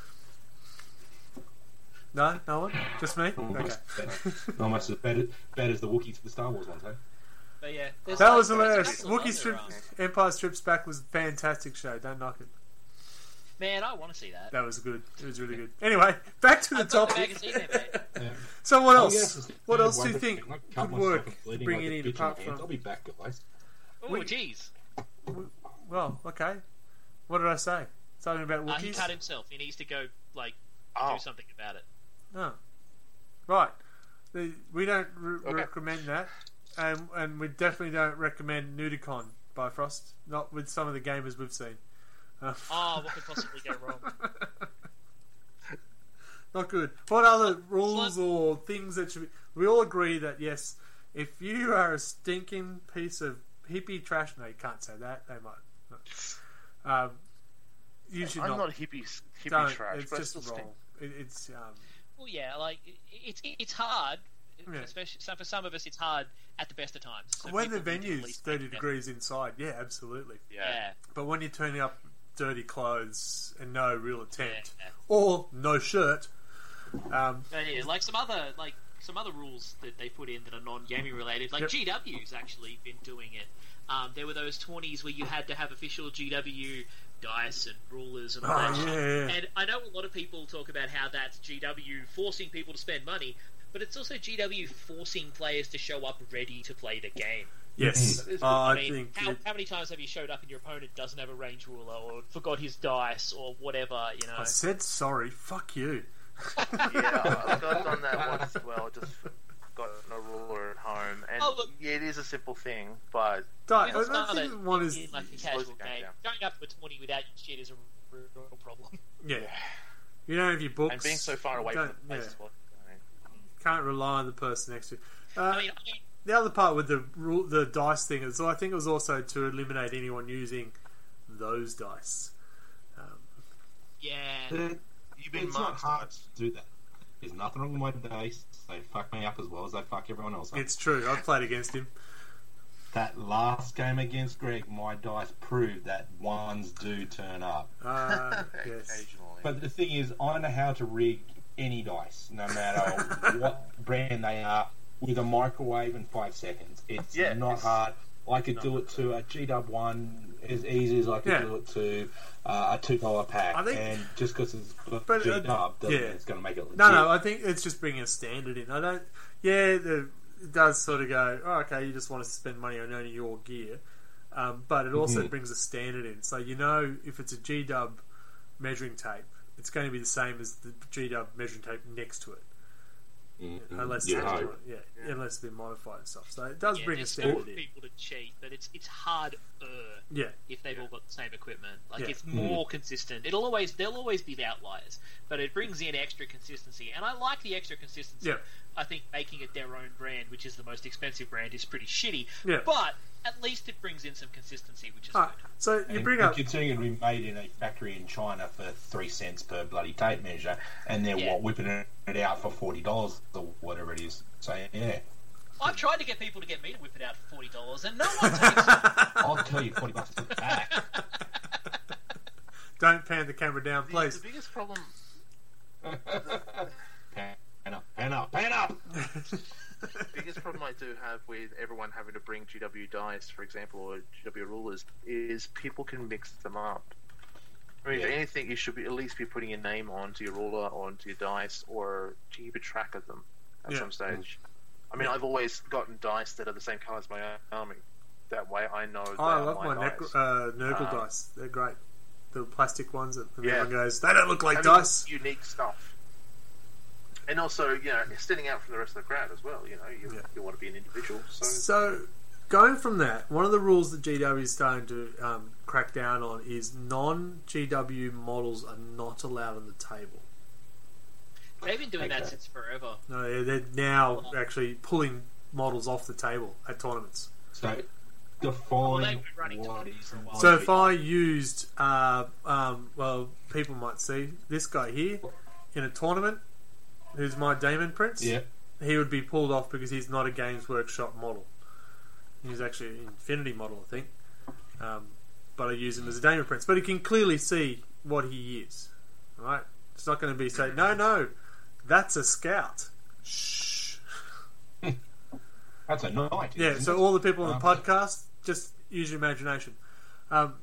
No? No one? Just me? Okay. Almost, almost as bad as, bad as the Wookiees for the Star Wars ones, eh? But yeah, there's That like- was there's a hilarious. couple of Wookiee other, Strip, um, Empire Strips Back was a fantastic show. Don't knock it. Man, I want to see that. That was good. It was really good. Anyway, back to the I've got the topic. magazine there, mate. Yeah. So what Oh, else? yes, What it's else do you one think percent. I cut could myself work? and bleeding Bringing like a in bitch apart in the hand. from... I'll be back, guys. Oh, We- jeez. Well, okay. What did I say? Something about Uh, he Wookiees? cut himself. He needs to go, like, Oh, do something about it. Oh. Right. The- We don't re- Okay. recommend that. And, and we definitely don't recommend Nudicon by Frost. Not with some of the gamers we've seen. Uh, Oh, what could possibly go wrong? Not good. What other rules or things that should be... We all agree that, yes, if you are a stinking piece of hippie trash... No, you can't say that. They might. Um, you should I'm not. not hippie hippie don't, trash, it's but I just still wrong. think It, it's um, Well, yeah, like it, it's it's hard, Yeah. especially so for some of us, it's hard at the best of times. So when the people need to at venue's least thirty make an degrees inside, yeah, absolutely. yeah. effort. Yeah. But when you're turning up dirty clothes and no real attempt, Yeah. or no shirt, um, But yeah, like some other like some other rules that they put in that are non-gaming related, like Yep. G W's actually been doing it. Um, there were those tourneys where you had to have official G W dice and rulers and all Oh, that yeah, shit. yeah. And I know a lot of people talk about how that's G W forcing people to spend money, but it's also G W forcing players to show up ready to play the game. yes, That is uh, good. I, I mean, think how, it- how many times have you showed up and your opponent doesn't have a range ruler or forgot his dice or whatever, you know? I said sorry. Fuck you. Yeah, I've got done that once as well. Just got no ruler at home, and Oh, look. yeah, it is a simple thing, but Di- People I start don't it think one is. in like a Slows casual the game game. down. Going up to a twenty without your shit is a real problem. Yeah, you don't have your books. and being so far away don't- from the place yeah, as well. can't rely on the person next to you. Uh, I mean, I mean, the other part with the rule, the dice thing is, I think it was also to eliminate anyone using those dice. Um, yeah. It- You've been it's not marked. hard to do that. There's nothing wrong with my dice. They fuck me up as well as they fuck everyone else up. it's true. I've played against him. That last game against Greg, my dice proved that ones do turn up. Uh, yes. Occasionally. But the thing is, I know how to rig any dice, no matter what brand they are, with a microwave in five seconds. It's Yeah, not it's hard. I could not do it to a G W one as easy as I could Yeah. do it to uh, a two dollar pack. I think- and just because it's But, G uh, W doesn't mean yeah. it's going to make it legit. No, no. I think it's just bringing a standard in. I don't. Yeah, the, it does sort of go. Oh, okay, you just want to spend money on only your gear, um, but it also Mhm. brings a standard in. So you know, if it's a G W measuring tape, it's going to be the same as the G W measuring tape next to it. Mhm. Unless You it's, know. yeah, unless it's been modified and stuff. So it does Yeah, bring a there's standard still in. people to cheat, but it's it's harder Yeah, if they've all got the same equipment. Like Yeah. it's more consistent. It'll always there'll always be the outliers, but it brings in extra consistency, and I like the extra consistency. Yeah. I think making it their own brand, which is the most expensive brand, is pretty shitty. Yeah. But at least it brings in some consistency, which is Ah, good. so you And bring up. considering to be made in a factory in China for three cents per bloody tape measure, and they're Yeah. what, whipping it out for forty dollars or whatever it is. So yeah, I've tried to get people to get me to whip it out for forty dollars, and no one takes it. I'll tell you forty bucks for the pack. Don't pan the camera down, The, please. the biggest problem, Pan up, pan up, pan up. biggest problem I do have with everyone having to bring G W dice, for example, or G W rulers, is people can mix them up. I mean, Yeah. if anything, you should be, at least be putting your name onto your ruler or onto your dice, or keep a track of them at Yeah. some stage. I mean, I've always gotten dice that are the same colour as my army. That way, I know. Oh, I they are love my dice. Necro, uh, Nurgle Um, dice. They're great. The plastic ones that and Yeah. everyone goes, they don't look like Having dice. unique stuff, and also, you know, standing out from the rest of the crowd as well. You know, you, Yeah. you want to be an individual. So, So, going from that, one of the rules that G W is starting to um, crack down on is non-G W models are not allowed on the table. They've been doing that Okay. since forever. No, they're- they're now actually pulling models off the table at tournaments. So define Well, they were running what twenties for a while. So if I used, uh, um, well, people might see this guy here in a tournament, who's my Demon Prince. yeah, He would be pulled off because he's not a Games Workshop model. He's actually an Infinity model, I think. Um, but I use him as a Demon Prince. But he can clearly see what he is. Right? It's not going to be say, no, no, that's a scout. Shh. that's a knight. Yeah, isn't so it? all the people on the Um, podcast, just use your imagination. Um,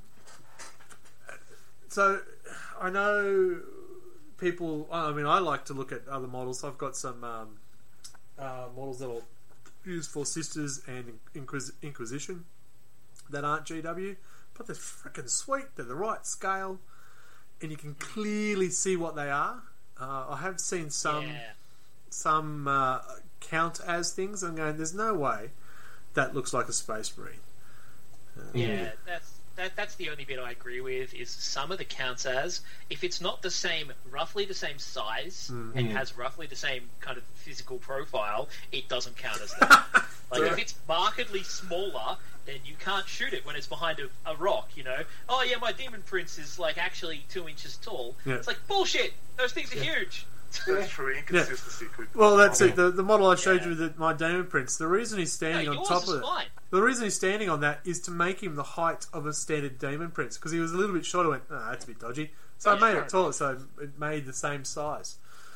so I know people. I mean, I like to look at other models. I've got some um, uh, models that I'll use for Sisters and Inquis- Inquisition that aren't G W, but they're freaking sweet. They're the right scale, and you can clearly see what they are. Uh, I have seen some yeah. some uh, count as things. I'm going, there's no way that looks like a Space Marine. Yeah, that's that that's the only bit I agree with. Is some of the counts as if it's not the same, roughly the same size, Mm. and has roughly the same kind of physical profile, it doesn't count as that. Like if it's markedly smaller, then you can't shoot it when it's behind a, a rock. You know, oh yeah, my Demon Prince is like actually two inches tall. Yeah. It's like bullshit. Those things are huge. That's true. Inconsistency could. Well, that's Oh, it. The, the model I showed Yeah. you with my Demon Prince, the reason he's No, standing on yours top is of it, fine. the reason he's standing on that is to make him the height of a standard Demon Prince, because he was a little bit short. I went, oh, that's a bit dodgy. So I Yeah, made sure. it taller, so it made the same size.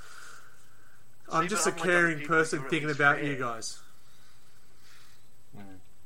I'm See, just but a unlike other caring people, person you're thinking really about fair. you guys. Mm.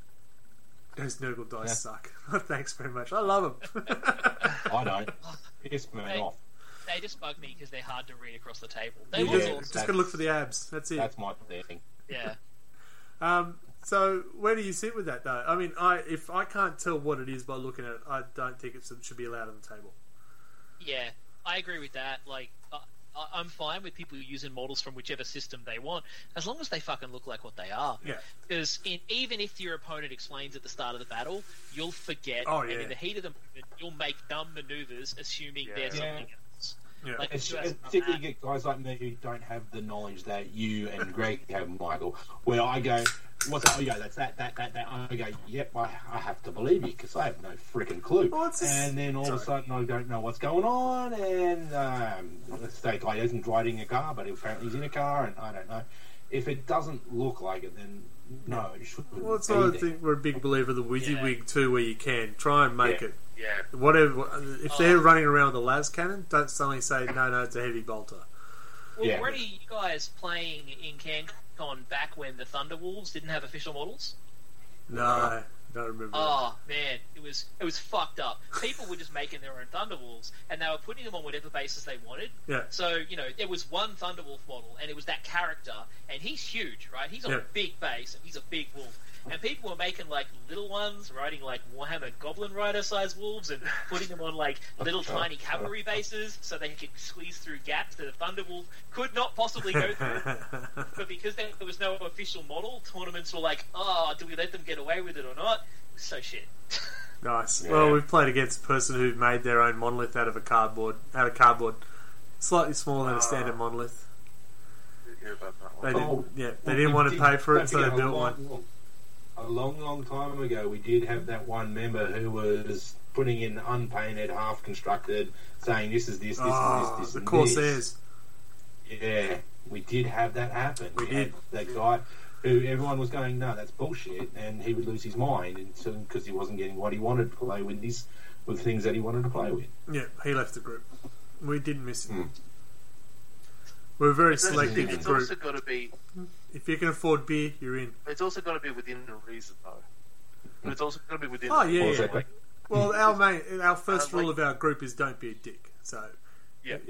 Those Nurgle dice Yeah. suck. Thanks very much. I love them. I don't. Piss me Hey. off. They just bug me because they're hard to read across the table. They You look just, Yeah. awesome. just got to look for the abs. That's it. That's my thing. Yeah. Um, so where do you sit with that, though? I mean, I if I can't tell what it is by looking at it, I don't think it should be allowed on the table. Yeah, I agree with that. Like, uh, I- I'm fine with people using models from whichever system they want, as long as they fucking look like what they are. Yeah. Because in, even if your opponent explains at the start of the battle, you'll forget, Oh, and yeah. in the heat of the moment, you'll make dumb maneuvers, assuming Yeah. they're Yeah. something else. Yeah. Like, It's, you it's guys- particularly get guys like me who don't have the knowledge that you and Greg have, Michael. Where I go, what's that? Oh, yeah, that's that, that, that, that. I go, yep, I, I have to believe you because I have no freaking clue. Well, it's just- and then all of a Sorry. sudden I don't know what's going on, and um, let's say a guy isn't riding a car, but apparently he's in a car, and I don't know. If it doesn't look like it, then no, it shouldn't. Well, that's be why I there. think we're a big believer of the WYSIWYG Yeah. too, where you can try and make Yeah. it Yeah. whatever. If they're Oh. running around with a las cannon, don't suddenly say no, no, it's a heavy bolter. Well, Yeah. were any of you guys playing in CanCon back when the Thunderwolves didn't have official models? No, don't remember. Oh man, it was it was fucked up. People were just making their own Thunderwolves, and they were putting them on whatever basis they wanted. Yeah. So you know, there was one Thunderwolf model, and it was that character, and he's huge, right? He's on Yeah. a big base, and he's a big wolf. And people were making like little ones, riding like Warhammer Goblin Rider sized wolves, and putting them on like little tiny cavalry bases, so they could squeeze through gaps that a Thunderwolf could not possibly go through. But because there was no official model, tournaments were like, oh, do we let them get away with it or not? It was so shit. Nice. Yeah. Well, we've played against a person who made their own monolith out of a cardboard, out of cardboard, slightly smaller than a standard monolith. Did hear about that They one. didn't, Oh, yeah, they Well, didn't we want to did- pay for don't it, so they forget, a built long, one. long- A long, long time ago, we did have that one member who was putting in unpainted, half constructed, saying this is this, this Oh, is this, this, the and Corsairs. this. Yeah, we did have that happen. We had did. that guy who everyone was going, no, that's bullshit, and he would lose his mind because he wasn't getting what he wanted to play with these with things that he wanted to play with. Yeah, he left the group. We didn't miss him. Mm. We're a very It's also- selective It's group. also got to be. If you can afford beer, you're in. It's also got to be within reason, though. But it's also got to be within. Oh, yeah, What yeah. was that, Greg? Well, our main, our first Uh, like- rule of our group is don't be a dick. So, Yay!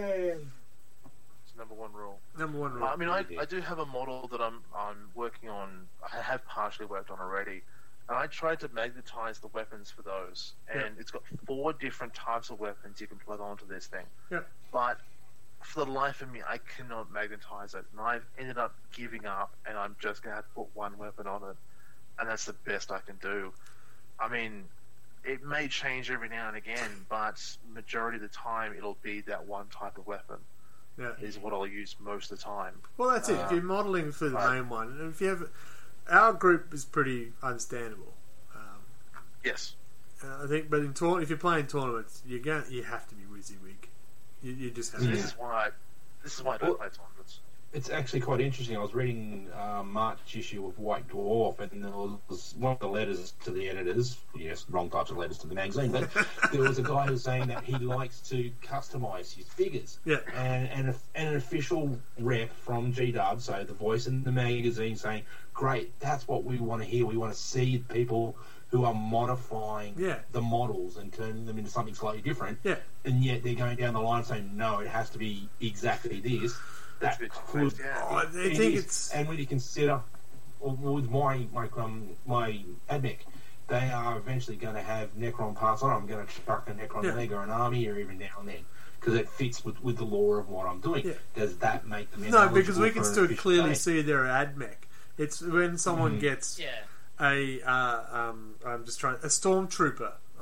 It's number one rule. number one rule. I mean, I, I do have a model that I'm I'm working on. I have partially worked on already, and I tried to magnetize the weapons for those. And Yeah. it's got four different types of weapons you can plug onto this thing. Yeah. But for the life of me, I cannot magnetize it, and I've ended up giving up, and I'm just gonna have to put one weapon on it, and that's the best I can do. I mean, it may change every now and again, but majority of the time, it'll be that one type of weapon Yeah. is what I'll use most of the time. Well, that's it. If Uh, you're modelling for the I- main one, and if you have, our group is pretty understandable. Um, Yes. uh, I think, but in tour, if you're playing tournaments, you going you have to be WYSIWYG. You, you just have So to. this is why this is why I don't play tournaments. It's actually quite interesting. I was reading uh, March issue of White Dwarf, and there was one of the letters to the editors. Yes, wrong types of letters to the magazine, but there was a guy who was saying that he likes to customise his figures. Yeah. And, and, a, and an official rep from G W, so the voice in the magazine, saying, "Great, that's what we want to hear. We want to see people who are modifying Yeah. the models and turning them into something slightly different." Yeah. And yet they're going down the line saying, "No, it has to be exactly this." That It's could, yeah. Oh, I it think is. it's And when you consider, well, with my my um, my AdMech, they are eventually going to have Necron parts on. I'm going to chuck a Necron Yeah. leg or an army here every now and then because it fits with, with the lore of what I'm doing. Yeah. Does that make them no, because we ineligible can for an still official clearly game? see their AdMech. It's when someone Mhm. gets Yeah. a uh, um, I'm just trying a stormtrooper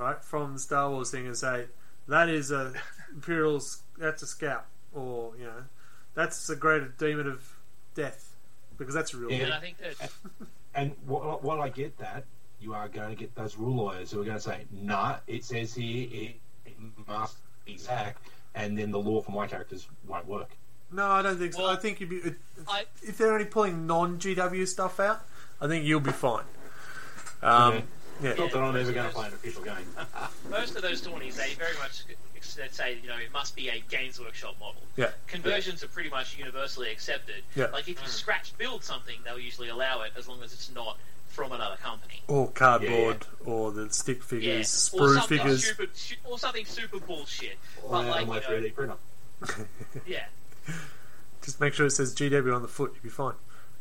right, from the Star Wars thing and say that is a Imperial, that's a scout, or you know, that's a great demon of death, because that's a real. Yeah. And I think that And while, while I get that, you are going to get those rule lawyers who are going to say, nah, it says here it, it must be Zack, and then the law for my characters won't work. No, I don't think so. Well, I think you'd be if, I- if they're only pulling non-G W stuff out. I think you'll be fine. Um, Yeah. yeah. Not that I'm ever going to play an official game. most of those tourneys, they very much say, you know, it must be a Games Workshop model. Yeah. Conversions are pretty much universally accepted. Yeah. Like if you scratch build something, they'll usually allow it as long as it's not from another company. Or cardboard, or the stick figures, Yeah. Or sprue something figures. stupid, sh- or something super bullshit. Or But like, on my you three D know, printer. yeah. Just make sure it says G W on the foot. You'll be fine.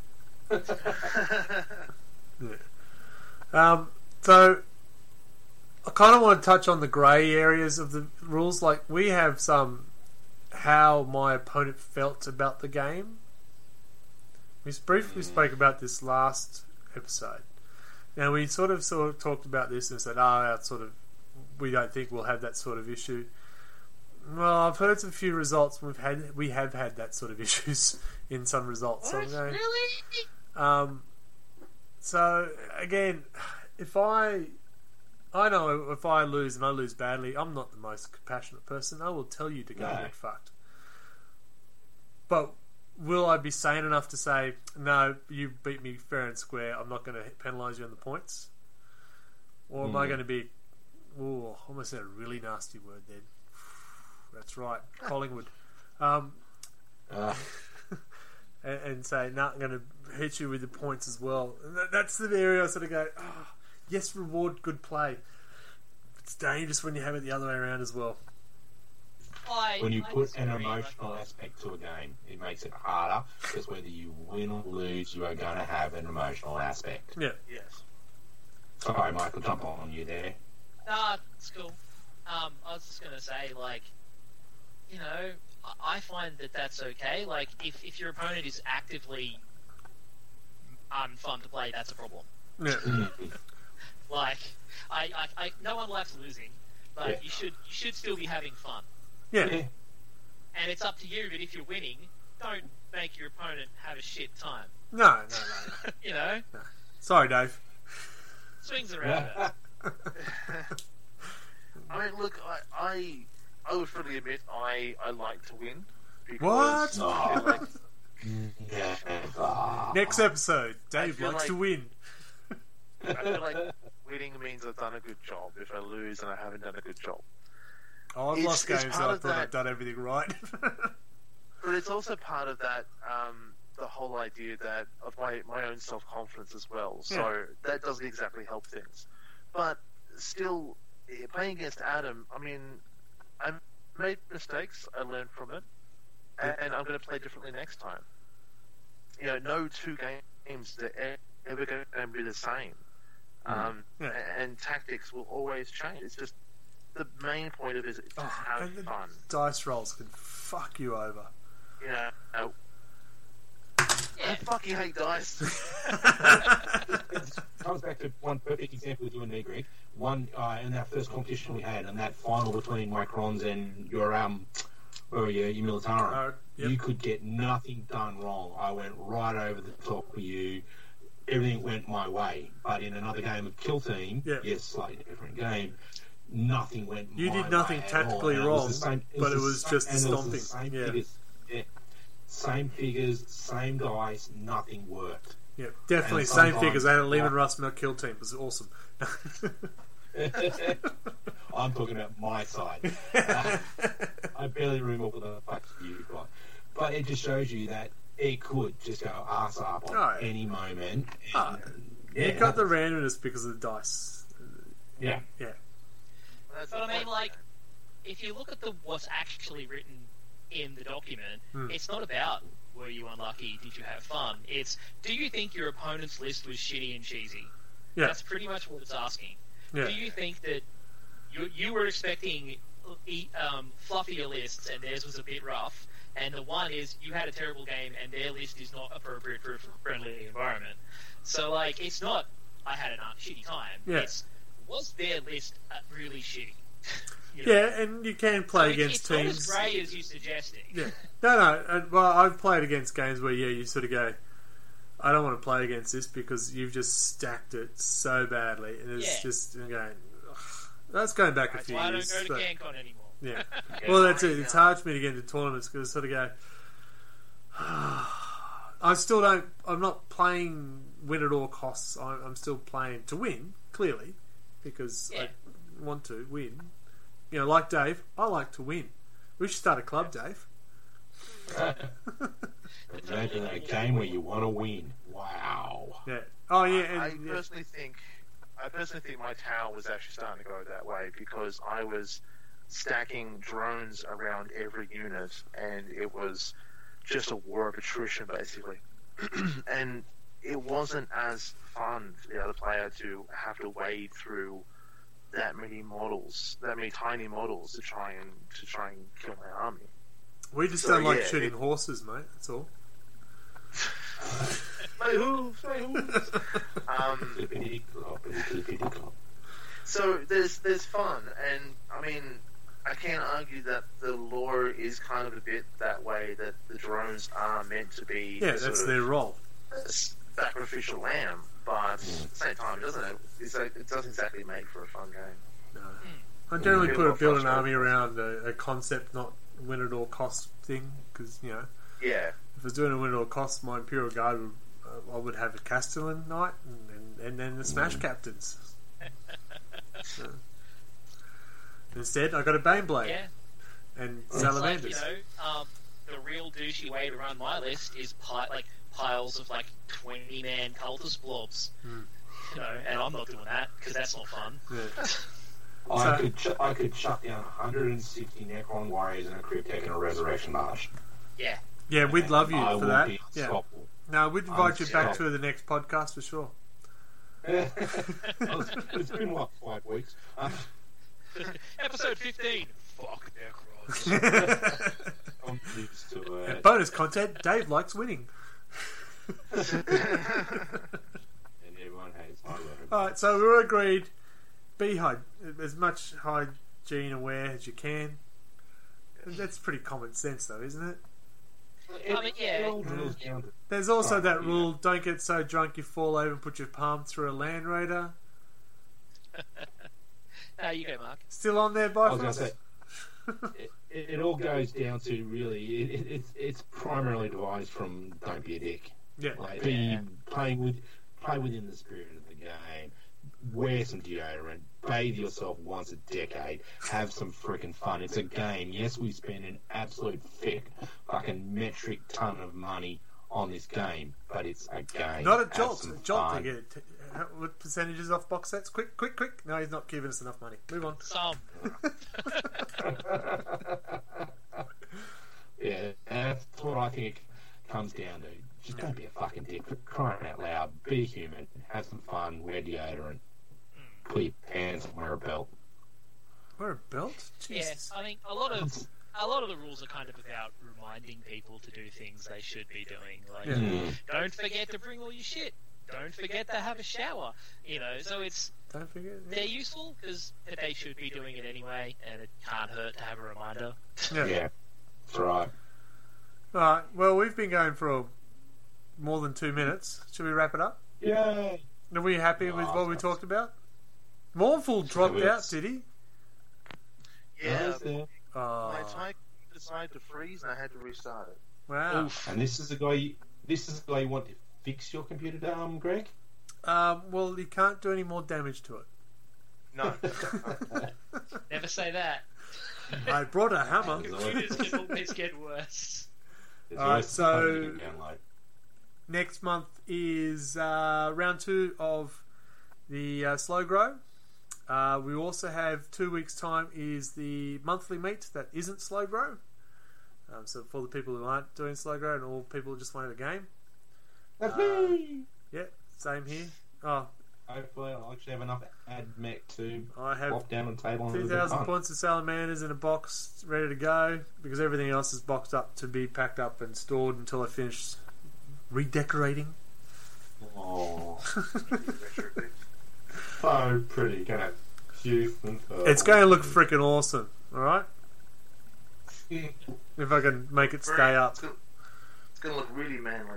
Yeah. Um, so I kind of want to touch on the grey areas of the rules. Like we have some how my opponent felt about the game. We briefly spoke about this last episode. Now we sort of sort of talked about this and said, "Ah, oh, sort of, we don't think we'll have that sort of issue." Well, I've heard some few results. We've had we have had that sort of issues in some results. So I'm What? going, Really? um, so again, if I, I know if I lose and I lose badly, I'm not the most compassionate person. I will tell you to go No. get fucked. But will I be sane enough to say, no, you beat me fair and square, I'm not going to penalise you on the points? Or am I Mm. going to be, oh, I almost said a really nasty word then. That's right, Collingwood. Um, Uh, and, and say, no, I'm going to hit you with the points as well. And that, that's the area I sort of go, oh, yes, reward good play. It's dangerous when you have it the other way around as well. I, when you I put an disagree. emotional aspect to a game, it makes it harder, because whether you win or lose, you are going to have an emotional aspect. Yeah. Yes. Sorry, Michael, jump on you there. Nah, it's cool. Um, I was just gonna say, like, you know, I- I find that that's okay. Like, if, if your opponent is actively unfun to play, that's a problem. Yeah. Like, I, I, I no one likes losing, but Yeah. you should you should still be having fun. Yeah. Yeah. And it's up to you. But if you're winning, don't make your opponent have a shit time. No, no, no. You know, Sorry, Dave. swings around. it. I mean, look, I, I, I would freely admit I, I like to win. What? Because I feel like, Never. Next episode, Dave feel likes like- to win. I feel like winning means I've done a good job. If I lose and I haven't done a good job, Oh, I've It's- lost it's games, so part I of thought that- I'd done everything right. but it's also part of that, um, the whole idea that of my, my own self confidence as well. So Yeah. that doesn't exactly help things. But still, eh, playing against Adam, I mean, I made mistakes. I learned from it, and, and I'm going to play differently next time. You know, no two games are e- ever going to be the same. Um, Yeah. a- and tactics will always change. It's just the main point of it is to Oh, have and the fun. dice rolls can fuck you over. You know, I Yeah. fucking hate dice. It comes back to one perfect example with you and me, Greg. One uh, in that first competition we had, and that final between Microns and your um, where were you, your Militaro. Oh, yep. You could get nothing done wrong. I went right over the top of you. Everything went my way. But in another game of Kill Team, Yeah. yes, slightly different game, nothing went. You my did nothing way at tactically all. And it wrong, was the same- but it the was same- just and it was the stomping. same Yeah. figures. Yeah. Same figures, same dice, nothing worked. Yeah, definitely And same sometimes- figures. They had a Lehman Russell kill team. It was awesome. I'm talking about my side. I barely remember what the fuck you got. But it just shows you that it could just go ass up on Oh, yeah. any moment. And, Ah, yeah, you got the randomness because of the dice. yeah. Yeah. That's But the I mean, point. like, if you look at the what's actually written in the document, Hmm. it's not about were you unlucky, did you have fun? It's do you think your opponent's list was shitty and cheesy? Yeah. That's pretty much what it's asking. Yeah. Do you think that you you were expecting e- um, fluffier lists and theirs was a bit rough, and the one is you had a terrible game and their list is not appropriate for a friendly environment? So like, it's not I had a shitty time. Yeah. It's was their list uh, really shitty? You know? Yeah, and you can play So against it's teams. not as grey as you're suggesting. Yeah. No, no. uh, Well, I've played against games where, yeah, you sort of go, I don't want to play against this because you've just stacked it so badly. And it's Yeah. just you're going, ugh. That's going back a That's few why I years. don't go to but- CanCon anymore. Yeah. Yeah, Well, that's I it. It's know. hard for me to get into tournaments because I sort of go, I still don't, I'm not playing win at all costs. I'm, I'm still playing to win, clearly, because Yeah. I want to win. You know, like Dave, I like to win. We should start a club, Dave. Imagine a game where you want to win. Wow. Yeah. Oh, yeah. I And, yeah. personally think, I personally think my tower was actually starting to go that way because I was stacking drones around every unit, and it was just a war of attrition, basically. And it wasn't as fun for the other player to have to wade through that many models, that many tiny models to try and to try and kill my army. We just So, don't like yeah, shooting it- horses, mate. That's all. My hooves, my hooves. um, Flippity clop, flippity clop. So there's there's fun, and I mean, I can't argue that the lore is kind of a bit that way, that the drones are meant to be Yeah, the that's sort their of role. sacrificial lamb, but at the same time, doesn't it? It's like, it doesn't exactly make for a fun game. No. I generally Yeah, put a well, build an frustrating. army around a, a concept, not win at all cost thing, because, you know, Yeah, if I was doing a win at all cost, my Imperial Guard would, uh, I would have a Castellan Knight and, and, and then the Smash Captains. So, instead, I got a Baneblade Yeah. and It's like, Salamanders. you know, um, the real douchey way to run my list is pi- like piles of like twenty man cultist blobs. Hmm. You know, and I'm not doing that because that's not fun. Yeah. I So- could ch- I could shut down one hundred sixty Necron warriors and a Cryptek and a Resurrection March. Yeah. Yeah, we'd love you I for would that. be Yeah. unstoppable. No, we'd invite you back Unstoppable. to the next podcast for sure. It's been what, five weeks? Uh, Episode fifteen. Fuck Necrons. I'm used to it. Bonus content, Dave likes winning. And everyone hates my letter. Alright, so we all agreed, be hy- as much hygiene aware as you can. That's pretty common sense though, isn't it? I mean, yeah. It all drills down to There's also Oh, that yeah. rule, don't get so drunk you fall over and put your palm through a Land Raider. Now you go, Mark. Still on there, I by was going to say, it, it, it all goes down to really, it, it, it's it's primarily devised from don't be a dick. Yeah. Like, be playing with, play within the spirit of the game. Wear some deodorant. Bathe yourself once a decade. Have some freaking fun. It's a game. Yes, we spend an absolute thick fucking metric ton of money on this game, but it's a game. Not a Have jolt. some A jolt fun. to get t- how- what percentages off box sets? Quick, quick, quick. No, he's not giving us enough money. Move on. Some. Yeah, that's what I think it comes down to. Just don't be a fucking dick. For crying out loud. Be human. Have some fun. Wear deodorant. Put your pants and wear a belt. Wear a belt? Yeah, Jesus. I think a lot of a lot of the rules are kind of about reminding people to do things they should be doing. Like, Yeah. Mm. don't forget to bring all your shit. Don't forget to have a shower. You know, so it's Don't forget. they're useful because they should be doing it anyway, and it can't hurt to have a reminder. Yeah. Yeah, that's right. Alright, well, we've been going for more than two minutes. Should we wrap it up? Yay! Are we happy with what we talked about? Mournful dropped Yeah, out, did he? yeah. Nice there. Oh, My type decided to freeze, and I had to restart it. wow. And this is the guy. You, this is the guy you want to fix your computer, um, Greg. Um, well, you can't do any more damage to it. No. Never say that. I brought a hammer. Computers can always get worse. There's Alright, always so- something you can download. Next month is uh, round two of the uh, Slow Grow. Uh, we also have two weeks' time is the monthly meet that isn't Slow Grow. Um, so for the people who aren't doing Slow Grow and all people who just want a game. That's Uh, me. Yeah, same here. Oh, Hopefully, I'll actually have enough ad mech to I have pop down on the table. and have a two bit of thousand fun. points of salamanders in a box ready to go because everything else is boxed up to be packed up and stored until I finish redecorating. Oh. so pretty. Gonna juice and It's going to look freaking awesome. All right. If I can make it stay up. It's gonna, it's gonna look really manly.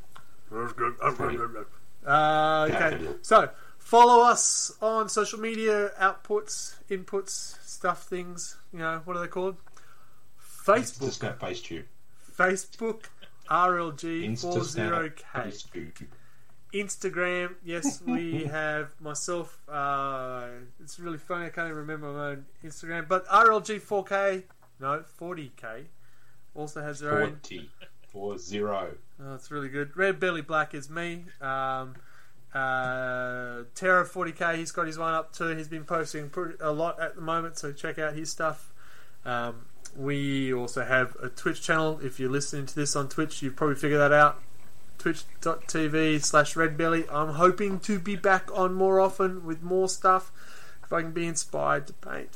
Uh, okay, so follow us on social media, outputs, inputs, stuff, things. You know, what are they called? Facebook. Instasnap FaceTube. Facebook, R L G forty Instasnap K. FaceTube. Instagram, yes, we have myself. Uh, it's really funny, I can't even remember my own Instagram. But R L G four K, no, forty K, also has their own. forty. Four zero. Oh, it's really good. Red Belly Black is me. Um, uh, Terra forty K, he's got his one up too. He's been posting pretty, a lot at the moment, so check out his stuff. Um, we also have a Twitch channel. If you're listening to this on Twitch, you've probably figured that out. Twitch.tv slash Redbelly. I'm hoping to be back on more often with more stuff if I can be inspired to paint.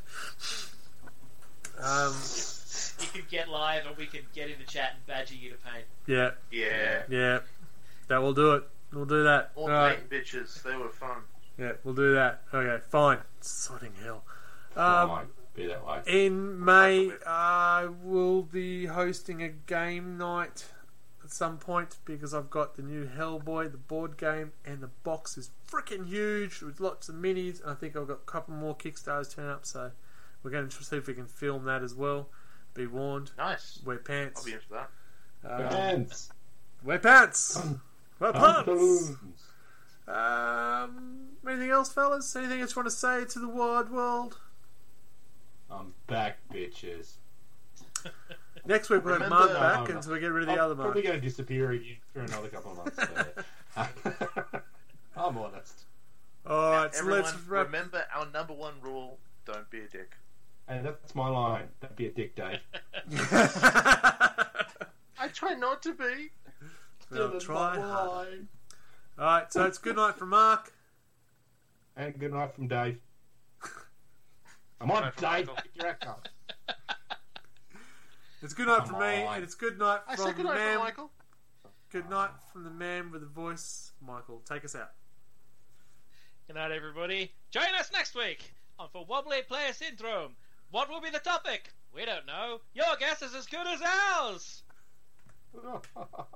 Um, You can get live, and we can get in the chat and badger you to paint. yeah, Yeah. yeah, that will do it. We'll do that. All All right. paint bitches. They were fun. Yeah, we'll do that. Okay, fine. Sodding hell. It Um, might be that way. in May, I will be hosting a game night at some point because I've got the new Hellboy, the board game, and the box is freaking huge with lots of minis. And I think I've got a couple more Kickstarters turn up, so we're going to see if we can film that as well. Be warned. Nice. Wear pants. I'll be into that. Um, Pants. wear pants. Wear pants. Pants. Um, anything else, fellas? Anything else you want to say to the wide world? I'm back, bitches. Next week we'll have Remember- Mark back No, no. until we get rid of the I'm other Mark. probably going to disappear again for another couple of months. So. I'm honest. Alright, so Everyone, let's wrap. remember our number one rule: don't be a dick. Hey, that's my line. Don't be a dick, Dave. I try not to be. Well, That's try my hard. line. Alright, so it's good night from Mark. And good night from Dave. I'm on, night from Dave. Michael. Pick your act up. It's good night Come from me, on. and it's good night I from said good the night, man. Michael. Good night from the man with the voice, Michael. Take us out. Good night, everybody. Join us next week on For Wobbly Player Syndrome. What will be the topic? We don't know. Your guess is as good as ours.